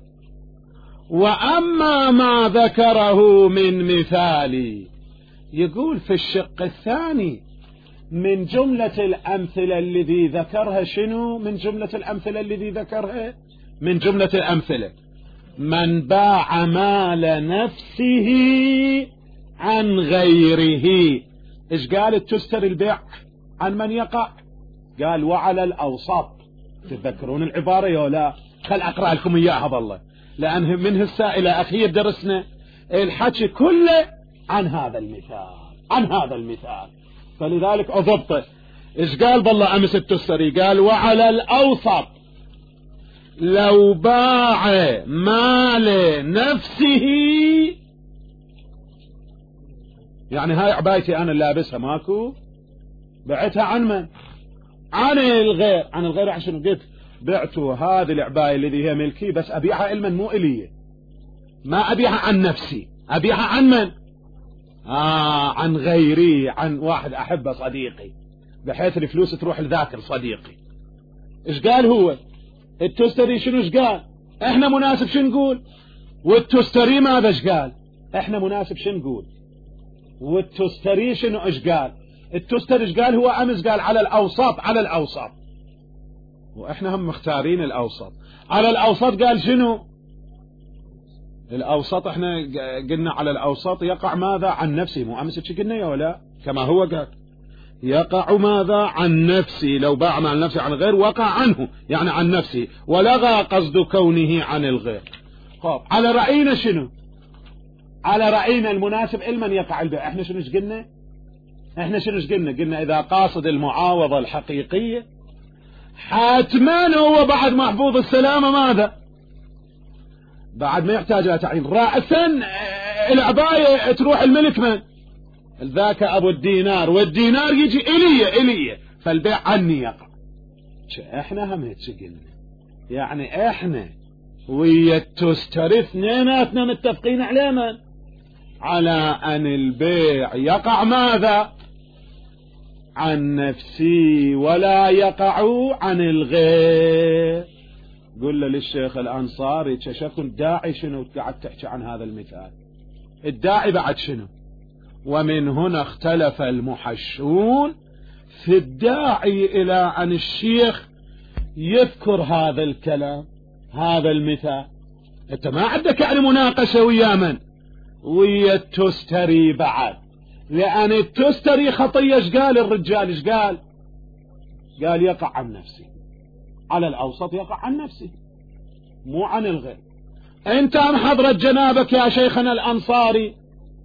وأما ما ذكره من مثال، يقول في الشق الثاني من جملة الأمثلة الذي ذكرها شنو؟ من جملة الأمثلة الذي ذكرها من جملة الأمثلة من باع مال نفسه عن غيره. إيش قال؟ تستر البيع عن من يقع؟ قال وعلى الأوسط. تذكرون العبارة يا لا؟ خل أقرأ لكم إياها بالله، لأن من السائلة أخي درسنا الحكي كله عن هذا المثال، عن هذا المثال، فلذلك أضبطه. إيش قال بالله أمس التستري؟ قال وعلى الأوسط لو باع مال نفسه، يعني هاي عبايتي أنا اللي لابسها ماكو، بعتها عن من؟ عن الغير. عن الغير عشان قلت بعتوا هذه العباية الذي هي ملكي بس أبيعها علما مو إلي، ما أبيعها عن نفسي، أبيعها عن من؟ آه عن غيري، عن واحد أحبه صديقي، بحيث الفلوس تروح لذاكر صديقي. إيش قال هو؟ التستري شنو إيش قال؟ إحنا مناسب شنو نقول؟ والتستري ماذا إيش قال؟ إحنا مناسب شنو نقول؟ والتستري شنو إيش قال؟ التستري إيش قال؟ هو أمس قال على الأوسط، على الأوسط، وإحنا هم مختارين الأوسط. على الأوسط قال شنو؟ الأوسط إحنا قلنا على الأوسط يقع ماذا؟ عن نفسي. مو أمس شو قلنا يا ولا؟ كما هو قال يقع ماذا؟ عن نفسي. لو باع مع نفسي عن غير وقع عنه، يعني عن نفسي، ولغى قصد كونه عن الغير. خب على رأينا شنو؟ على رأينا المناسب علما يقع البيع. احنا شنو قلنا؟ احنا شنو قلنا؟ قلنا إذا قاصد المعاوضة الحقيقية حتما هو بعد محفوظ السلامة ماذا؟ بعد ما يحتاج إلى تعيين رأسا العباية تروح الملك من؟ ذاك أبو الدينار، والدينار يجي إلي إلي، فالبيع عني يقع. احنا هم هيك قلنا، يعني احنا ويا التستري اثنيناتنا متفقين على من؟ على أن البيع يقع ماذا؟ عن نفسي ولا يقع عن الغير. قل له للشيخ الأنصاري شكون الداعي شنو قاعد تحكي عن هذا المثال؟ الداعي بعد شنو؟ ومن هنا اختلف المحشون في الداعي إلى أن الشيخ يذكر هذا الكلام، هذا المثال. انت ما عندك يعني مناقشة ويا من؟ ويا التستري بعد، لأن التستري خطية. ايش قال الرجال؟ ايش قال؟ قال يقع عن نفسي، على الأوسط يقع عن نفسي مو عن الغير. انت عن حضرة جنابك يا شيخنا الأنصاري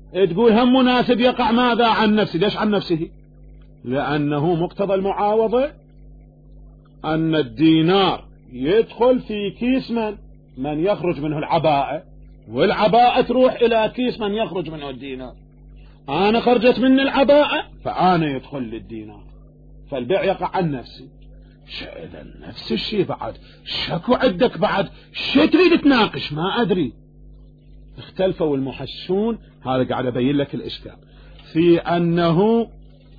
تقول هم مناسب يقع ماذا عن نفسه. ليش عن نفسه؟ لأنه مقتضى المعاوضة أن الدينار يدخل في كيس من من يخرج منه العباءة، والعباءة تروح إلى كيس من يخرج منه الدينار. أنا خرجت مني العباءة فأنا يدخل للدينار، فالبيع يقع عن نفسي. إذا نفس الشيء بعد شكو عندك بعد شو تريد تناقش؟ ما أدري. اختلفوا المحشون. هذا قاعد أبين لك الإشكال في أنه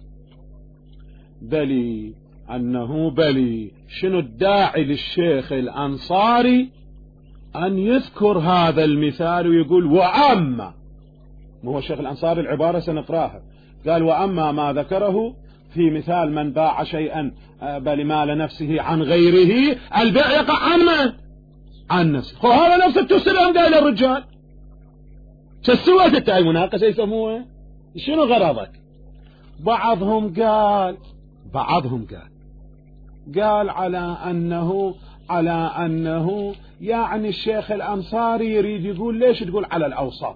بلي أنه بلي شنو الداعي للشيخ الأنصاري أن يذكر هذا المثال ويقول وأما، مو هو الشيخ الأنصاري العبارة سنقراها، قال وأما ما ذكره في مثال من باع شيئا بل مال نفسه عن غيره البيع يقع عن من؟ عن نفسه. خو هذا نفس التسلم قال الرجال تسويت التاي مناقشة يسموه. شنو غرضك؟ بعضهم قال بعضهم قال قال على أنه على أنه يعني الشيخ الأنصاري يريد يقول ليش تقول على الأوسط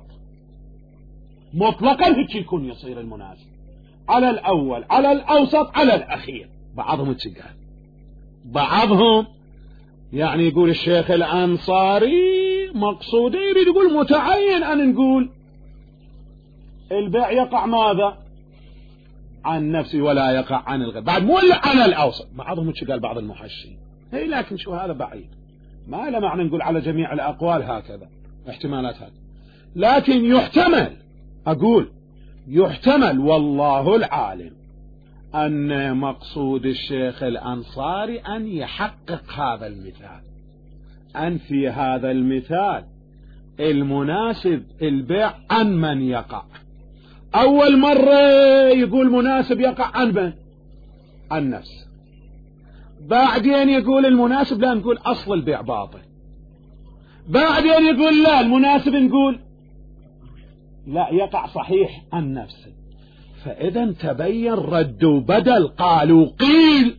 مطلقا هيك يكون يصير المناسب على الأول على الأوسط على الأخير. بعضهم هيك قال. بعضهم يعني يقول الشيخ الأنصاري مقصوده يريد يقول متعين أن نقول البيع يقع ماذا عن نفسي ولا يقع عن الغير، بعد مو إلا على الأوسط. بعضهم هيك قال بعض المحشين. هي لكن شو هذا بعيد، ما له معنى نقول على جميع الأقوال هكذا، احتمالات هذه. لكن يحتمل، أقول يحتمل والله العالم أن مقصود الشيخ الأنصاري أن يحقق هذا المثال، أن في هذا المثال المناسب البيع عن من يقع. أول مرة يقول مناسب يقع عن من؟ عن نفسه. بعدين يقول المناسب لا نقول أصل البيع باطل. بعدين يقول لا المناسب نقول لا يقع صحيح عن نفسه. فإذا تبين رد وبدل. قالوا قيل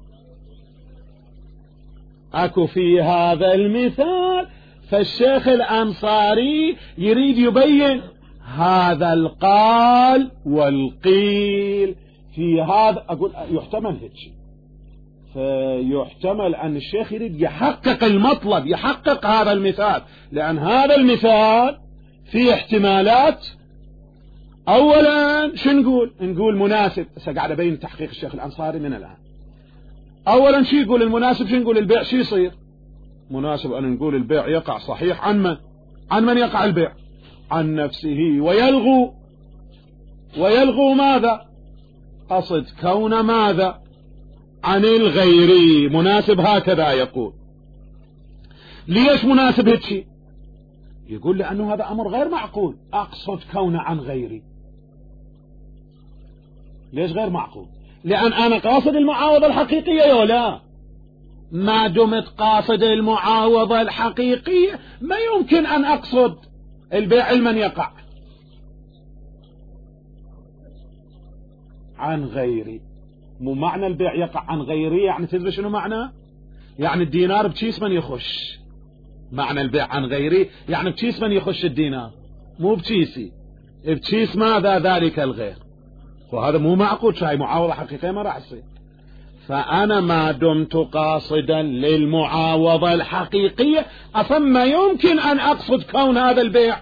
أكو في هذا المثال، فالشيخ الأنصاري يريد يبين هذا القال والقيل في هذا. أقول يحتمل هيك، فيحتمل أن الشيخ يريد يحقق المطلب، يحقق هذا المثال، لأن هذا المثال فيه احتمالات. أولا شو نقول؟ نقول مناسب. سأقعد أبين تحقيق الشيخ الأنصاري من الآن. أولا شو يقول المناسب؟ شو نقول البيع شو يصير؟ مناسب أن نقول البيع يقع صحيح عن من؟ عن من يقع البيع؟ عن نفسه. ويلغو ويلغو ماذا؟ قصد كون ماذا؟ عن الغير. مناسب هكذا يقول. ليش مناسب هيك؟ يقول لأنه هذا أمر غير معقول، أقصد كون عن غيري. ليش غير معقول؟ لأن أنا قاصد المعاوضة الحقيقية ولا ما دمت قاصد المعاوضة الحقيقية ما يمكن أن أقصد البيع لمن يقع عن غيري. مو معنى البيع يقع عن غيري يعني تدري شنو معنى؟ يعني الدينار بكيس من يخش. معنى البيع عن غيري يعني بكيس من يخش الدينار، مو بكيسي، بكيس ماذا ذلك الغير. وهذا مو معقول، شاي معاوضة حقيقية ما راح تصير. فأنا ما دمت قاصدا للمعاوضة الحقيقية أفما يمكن أن أقصد كون هذا البيع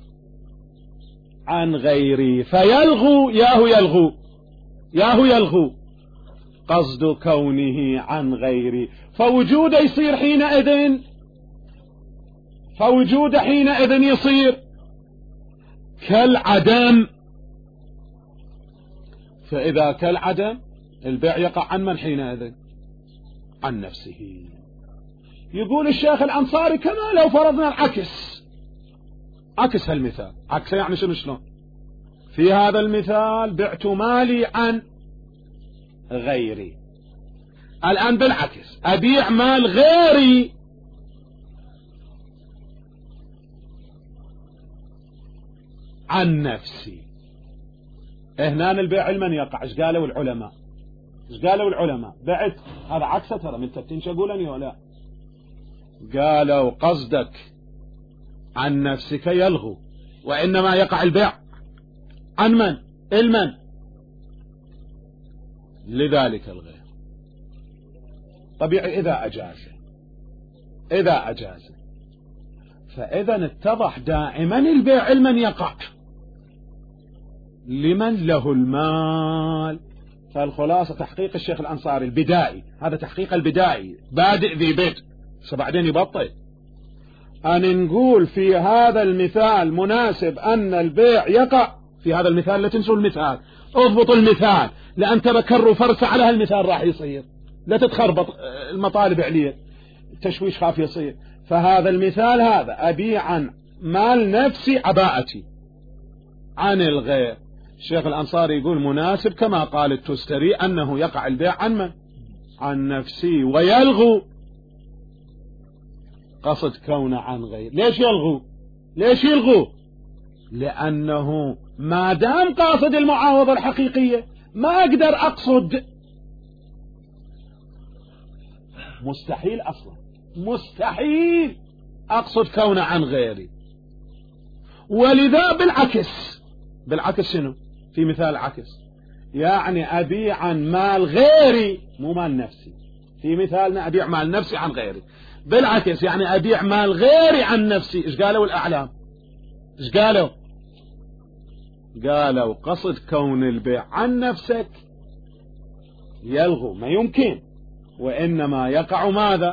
عن غيري. فيلغو ياهو يلغو ياهو يلغو قصد كونه عن غيري. فوجوده يصير حينئذ فوجود حينئذ يصير كالعدم. فإذا كالعدم البيع يقع عن من حينئذ؟ عن نفسه. يقول الشيخ الأنصاري كما لو فرضنا العكس، عكس هالمثال. عكس يعني شنو شلون؟ في هذا المثال بعت مالي عن غيري، الآن بالعكس أبيع مال غيري عن نفسي. هنا البيع لمن يقع؟ ايش قالوا العلماء؟ ايش قالوا العلماء؟ بعت هذا عكسه ترى من تبتين شقولني ولا؟ قالوا قصدك عن نفسك يلغو، وإنما يقع البيع عن من؟ المن، لذلك الغير. طبيعي إذا أجاز إذا أجاز فإذا اتضح دائما البيع المن يقع لمن له المال. فالخلاصة تحقيق الشيخ الأنصاري البدائي، هذا تحقيق البدائي بادئ ذي بدء بعدين يبطل، أن نقول في هذا المثال مناسب أن البيع يقع في هذا المثال. لا تنسوا المثال، اضبطوا المثال، لأن ترى كروا فرسة على هالمثال راح يصير، لا تتخربط المطالب عليه، التشويش خاف يصير. فهذا المثال هذا أبيع عن مال نفسي عباءتي عن الغير. الشيخ الأنصاري يقول مناسب كما قال التستري أنه يقع البيع عن من؟ عن نفسي، ويلغو قصد كونه عن غير. ليش يلغو؟ ليش يلغو؟ لأنه ما دام قاصد المعاوضة الحقيقية ما أقدر أقصد، مستحيل أصلا، مستحيل أقصد كونه عن غيري. ولذا بالعكس، بالعكس شنو؟ في مثال عكس، يعني أبيع عن مال غيري مو مال نفسي. في مثالنا أبيع مال نفسي عن غيري، بالعكس يعني أبيع مال غيري عن نفسي. إيش قالوا الأعلام؟ إيش قالوا؟ قالوا قصد كون البيع عن نفسك يلغو، ما يمكن، وإنما يقع ماذا؟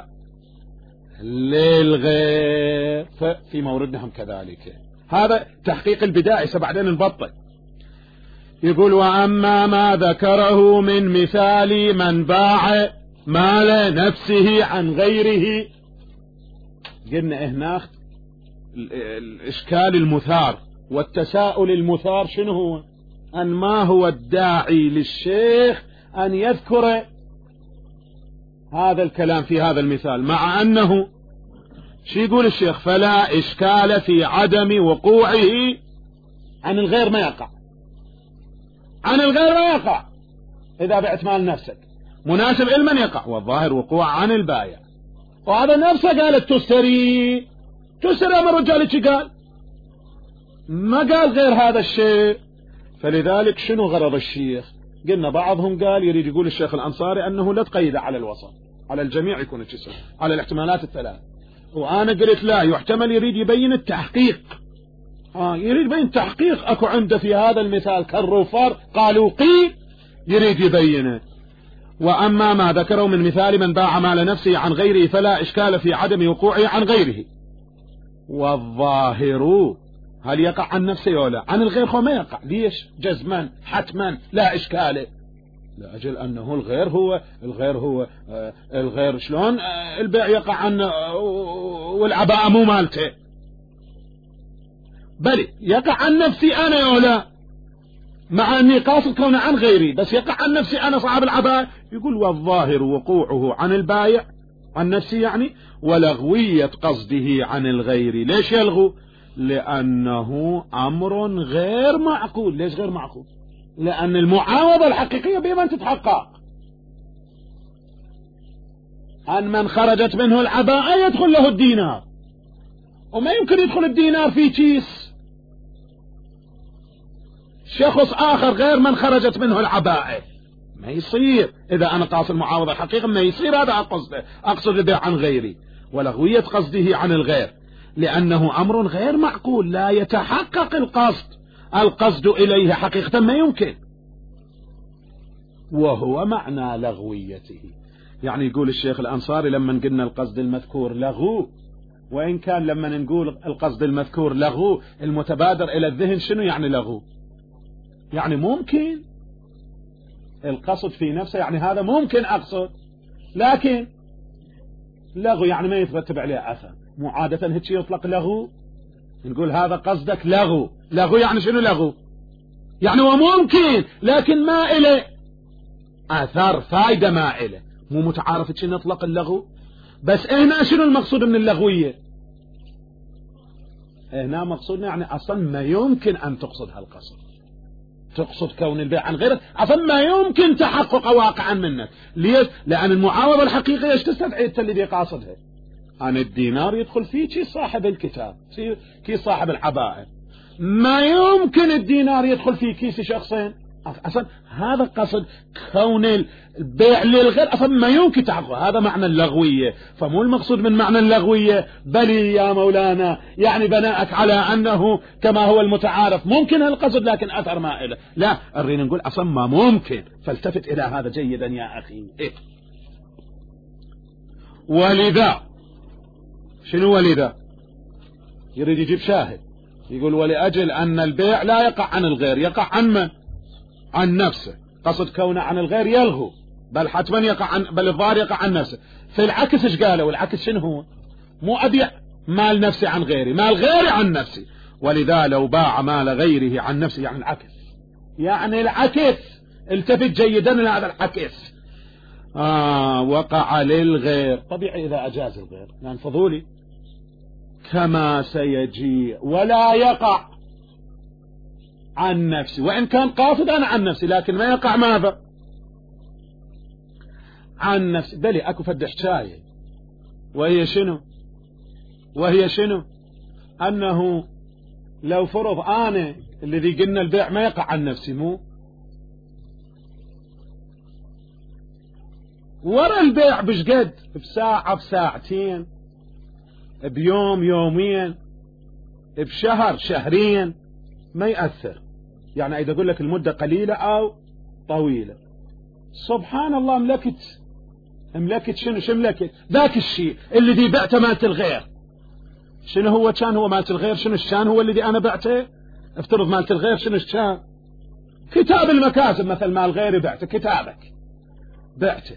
للغير. في موردهم كذلك. هذا تحقيق البدائي، سبعدين نبطل. يقول وأما ما ذكره من مثال من باع مال نفسه عن غيره، قلنا هناك الإشكال المثار والتساؤل المثار شنو هو؟ أن ما هو الداعي للشيخ أن يذكر هذا الكلام في هذا المثال، مع أنه شو يقول الشيخ؟ فلا إشكال في عدم وقوعه عن الغير، ما يقع عن الغير، ما يقع. إذا بعت مال نفسك مناسب علما يقع، والظاهر وقوع عن البايع. وهذا نفسه قال التستري، تستري من رجالك قال، ما قال غير هذا الشيء. فلذلك شنو غرض الشيخ؟ قلنا بعضهم قال يريد يقول الشيخ الأنصاري أنه لا تقيد على الوسط، على الجميع يكون الجسم، على الاحتمالات الثلاث. وأنا قلت لا، يحتمل يريد يبين التحقيق. آه يريد يبين تحقيق أكو عنده في هذا المثال كالروفار قالوا قيل، يريد يبينه. وأما ما ذكروا من مثال من باع مال نفسه عن غيره فلا إشكال في عدم وقوعه عن غيره. والظاهر هل يقع عن نفسه ولا عن الغير؟ هو ما يقع. ليش؟ جزما حتما لا إشكال، لأجل أنه الغير هو الغير هو آه الغير شلون آه البيع يقع عن آه والعباءة مو مالته، بل يقع عن نفسي أنا ولا، مع أني قاصد كونه عن غيري، بس يقع عن نفسي أنا صاحب العباءة. يقول والظاهر وقوعه عن البايع عن نفسي يعني، ولغوية قصده عن الغير. ليش يلغو؟ لأنه أمر غير معقول. ليش غير معقول؟ لأن المعاوضة الحقيقية بمن تتحقق؟ أن من خرجت منه العباءة يدخل له الدينار، وما يمكن يدخل الدينار في كيس شخص آخر غير من خرجت منه العباءة. ما يصير. إذا أنا قاصد المعاوضة الحقيقة ما يصير هذا أقصده، أقصد البيع عن غيري. ولغوية قصده عن الغير لأنه أمر غير معقول، لا يتحقق القصد القصد إليه حقيقة، ما يمكن. وهو معنى لغويته. يعني يقول الشيخ الأنصاري لما قلنا القصد المذكور لغو، وإن كان لما نقول القصد المذكور لغو المتبادر إلى الذهن شنو يعني لغو؟ يعني ممكن القصد في نفسه، يعني هذا ممكن أقصد، لكن لغو يعني ما يترتب عليه أثر. مو عادة هيك يطلق لغو، نقول هذا قصدك لغو. لغو يعني شنو لغو؟ يعني هو ممكن لكن ما إله أثر، فايدة ما إله. مو متعارف شنو نطلق اللغو. بس هنا شنو المقصود من اللغوية؟ هنا مقصودنا يعني أصلا ما يمكن أن تقصد هالقصد، تقصد كون البيع عن غيرك أصلا ما يمكن تحقق واقعا منك. ليش؟ لأن المعاوضة الحقيقية ايش تستدعي انت اللي قاصدها؟ أن الدينار يدخل فيه كي صاحب الكتاب، كي صاحب العباءة. ما يمكن الدينار يدخل في كيس شخصين أصلا. هذا قصد كون البيع للغير أصلا ما يمكن تعقل. هذا معنى اللغوية. فمو المقصود من معنى اللغوية بل يا مولانا يعني بناءك على أنه كما هو المتعارف ممكن القصد لكن أثر ما إله. لا أرينا نقول أصلا ما ممكن. فالتفت إلى هذا جيدا يا أخي. إيه؟ ولذا شنو ولذا يريد يجيب شاهد يقول ولأجل أن البيع لا يقع عن الغير يقع عن من؟ عن نفسه. قصد كونه عن الغير يلغو بل حتما يقع عن بل الظاهر يقع عن نفسه. في العكس ايش قالوا؟ والعكس شنو هو؟ مو أبيع مال نفسي عن غيري مال غيري عن نفسي. ولذا لو باع مال غيره عن نفسه يعني العكس يعني العكس. التفت جيدا إلى هذا العكس. آه وقع للغير طبيعي إذا أجاز الغير يعني فضولي كما سيجي ولا يقع عن نفسي وإن كان قاصدا عن نفسي لكن ما يقع ماذا عن نفسي. بلي أكو فد حكاية وهي شنو وهي شنو أنه لو فرض أنا الذي قلنا البيع ما يقع عن نفسي مو ورا البيع بشقد بساعة بساعتين بيوم يومين بشهر شهرين ما يأثر. يعني إذا أقول لك المدة قليلة أو طويلة سبحان الله ملكت ملكت شنو شو ملكت ذاك الشيء الذي بعته مالت الغير. شنو هو كان هو مالت الغير شنو الشان هو الذي أنا بعته. افترض مالت الغير شنو الشان كتاب المكاسب مثل مال غيري بعته كتابك بعته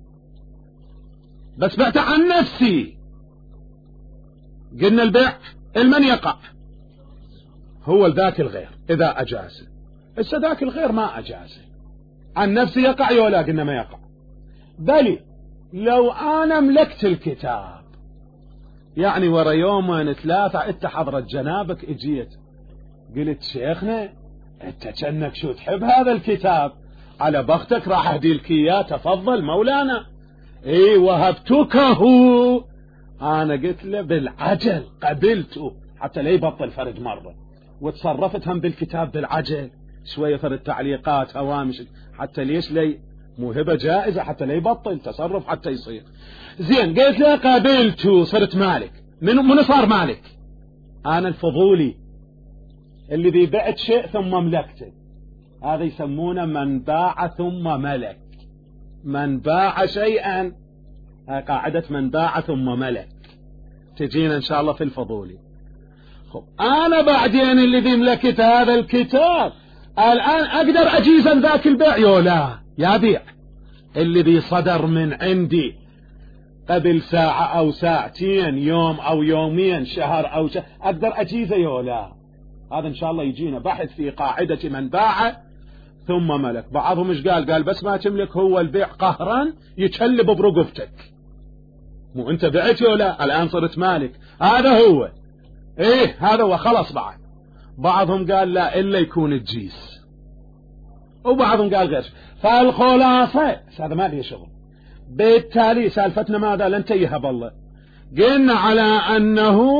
بس بعته عن نفسي. قلنا البيع المن يقع هو ذاك الغير إذا أجازه. إذا ذاك الغير ما أجازه عن نفسي يقع يولا قلنا ما يقع. بل لو أنا ملكت الكتاب يعني ورا يومين ثلاثة انت حضرت جنابك اجيت قلت شيخنا انت كأنك شو تحب هذا الكتاب على بختك راح اهدي لك اياه تفضل مولانا. اي وهبتكه انا قلت له بالعجل قبلته حتى لا يبطل فرج مرة وتصرفت هم بالكتاب بالعجل شوية فرد تعليقات هوامش حتى ليش لي موهبة جائزة حتى لا يبطل تصرف حتى يصير زين. قلت له قابلته صرت مالك. من من صار مالك؟ أنا الفضولي اللي بعت شيء ثم ملكته. هذا يسمونه من باع ثم ملك. من باع شيئا قاعدة من باع ثم ملك تجينا إن شاء الله في الفضولي. خب أنا بعدين اللي ملكت هذا الكتاب الآن أقدر أجيزا ذاك البيع يولا يا بيع اللي بي صدر من عندي قبل ساعة أو ساعتين يوم أو يومين شهر أو شهر أقدر أجيزه يولا. هذا إن شاء الله يجينا بحث في قاعدة من باع ثم ملك. بعضهم إيش قال قال بس ما تملك هو البيع قهرا يتشلب برقبتك مو أنت بعت يولا الآن صرت مالك. هذا هو إيه هذا هو خلاص. بعد بعضهم قال لا إلا يكون الجيس وبعضهم قال غير. فالخلاصة هذا ما لي شغل. بالتالي سالفتنا ماذا لن تيهب الله قلنا على أنه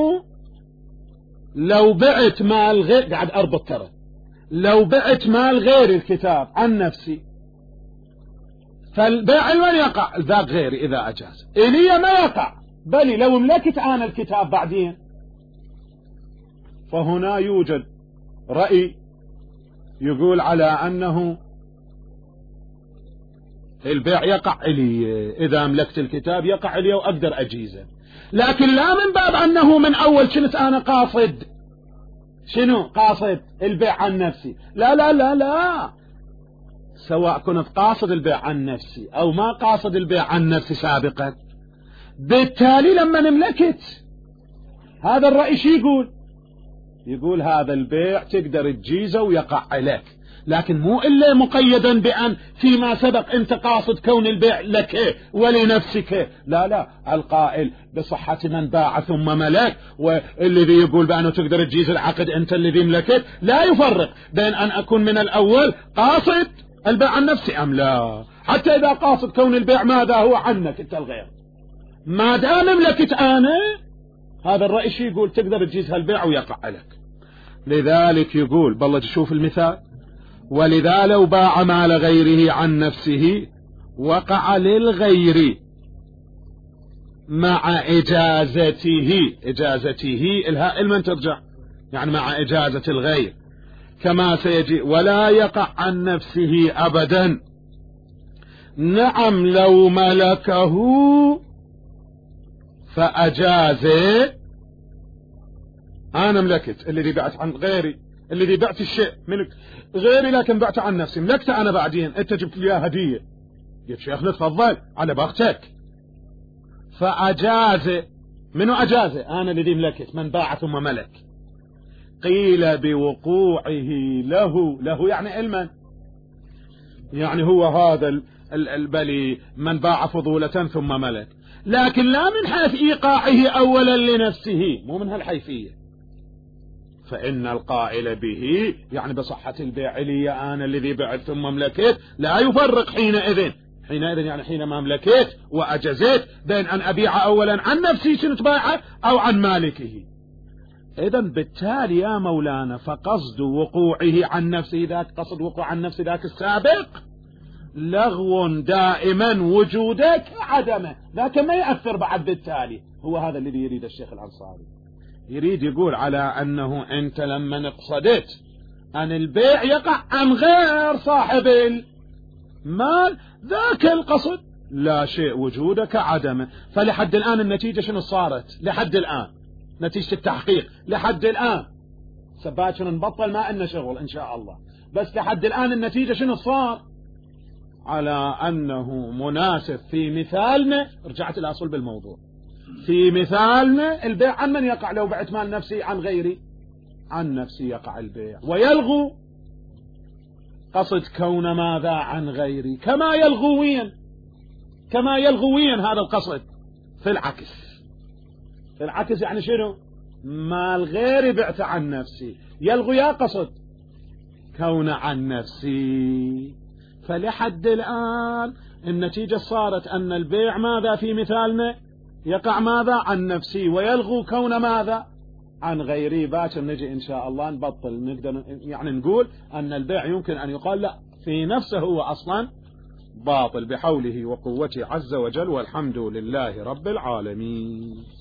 لو بعت مال غير قاعد أربط ترى لو بعت مال غير الكتاب عن نفسي فالبيع من يقع ذاك غيري إذا أجاز إلي ما يقع. بل لو ملكت أنا الكتاب بعدين فهنا يوجد رأي يقول على أنه البيع يقع إلي إذا ملكت الكتاب يقع إلي وأقدر أجيزه. لكن لا من باب أنه من أول كنت أنا قاصد شنو قاصد البيع عن نفسي. لا لا لا لا سواء كنت قاصد البيع عن نفسي أو ما قاصد البيع عن نفسي سابقا بالتالي لما نملكت هذا الرأي شو يقول يقول هذا البيع تقدر تجيزه ويقع عليك لكن مو إلا مقيدا بأن فيما سبق أنت قاصد كون البيع لك ولنفسك. لا لا القائل بصحة من باع ثم ملك والذي يقول بأنه تقدر تجيز العقد أنت الذي ملكت لا يفرق بين أن أكون من الأول قاصد البيع عن نفسي أم لا. حتى إذا قاصد كون البيع ماذا هو عنك أنت الغير ما دام ملكت أنا هذا الرأي يقول تقدر تجيز هالبيع ويقع عليك. لذلك يقول بالله تشوف المثال، ولذا لو باع مال غيره عن نفسه وقع للغير مع إجازته، إجازته الهاء المن ترجع يعني مع إجازة الغير كما سيجي، ولا يقع عن نفسه أبدا. نعم لو ملكه فأجازه، أنا ملكت الذي بعت عن غيري، الذي بعت الشيء ملك غيري لكن بعت عن نفسي، ملكت أنا بعدين، أنت جبت لي هدية، قلت شيخنا تفضل على بختك، فأجازه. منو أجازه؟ أنا الذي ملكت، من باع ثم ملك. قيل بوقوعه له، له يعني علما، يعني هو هذا البلي من باع فضولة ثم ملك، لكن لا من حيث إيقاعه أولا لنفسه، مو من هالحيثية. فإن القائل به يعني بصحة البيع لي أنا الذي بعت ثم ملكت، لا يفرق حينئذ، حينئذ يعني حينما ملكت وأجزت بين أن أبيع أولا عن نفسي شنت بايعه أو عن مالكه. إذن بالتالي يا مولانا فقصد وقوعه عن نفسه ذاك، قصد وقوع عن نفسه ذاك السابق لغو دائما وجودك عدمه، لكن ما يأثر بعد. بالتالي هو هذا الذي يريد الشيخ الأنصاري، يريد يقول على أنه أنت لما اقصدت أن البيع يقع عن غير صاحب المال ذاك القصد لا شيء وجودك عدمه. فلحد الآن النتيجة شنو صارت؟ لحد الآن نتيجة التحقيق لحد الآن سبات شنو نبطل ما إن شغل إن شاء الله، بس لحد الآن النتيجة شنو صار؟ على أنه مناسب في مثالنا، رجعت إلى أصل بالموضوع، في مثالنا البيع عن من يقع؟ لو بعت مال نفسي عن غيري، عن نفسي يقع البيع، ويلغو قصد كون ماذا عن غيري، كما يلغويا كما يلغويا هذا القصد في العكس. في العكس يعني شنو؟ مال غيري بعت عن نفسي يلغو يا قصد كون عن نفسي. فلحد الآن النتيجة صارت أن البيع ماذا في مثالنا يقع ماذا عن نفسي ويلغو كون ماذا عن غيري. باكر نجي إن شاء الله نبطل، نقدر يعني نقول أن البيع يمكن أن يقال لا في نفسه هو أصلا باطل بحوله وقوته عز وجل، والحمد لله رب العالمين.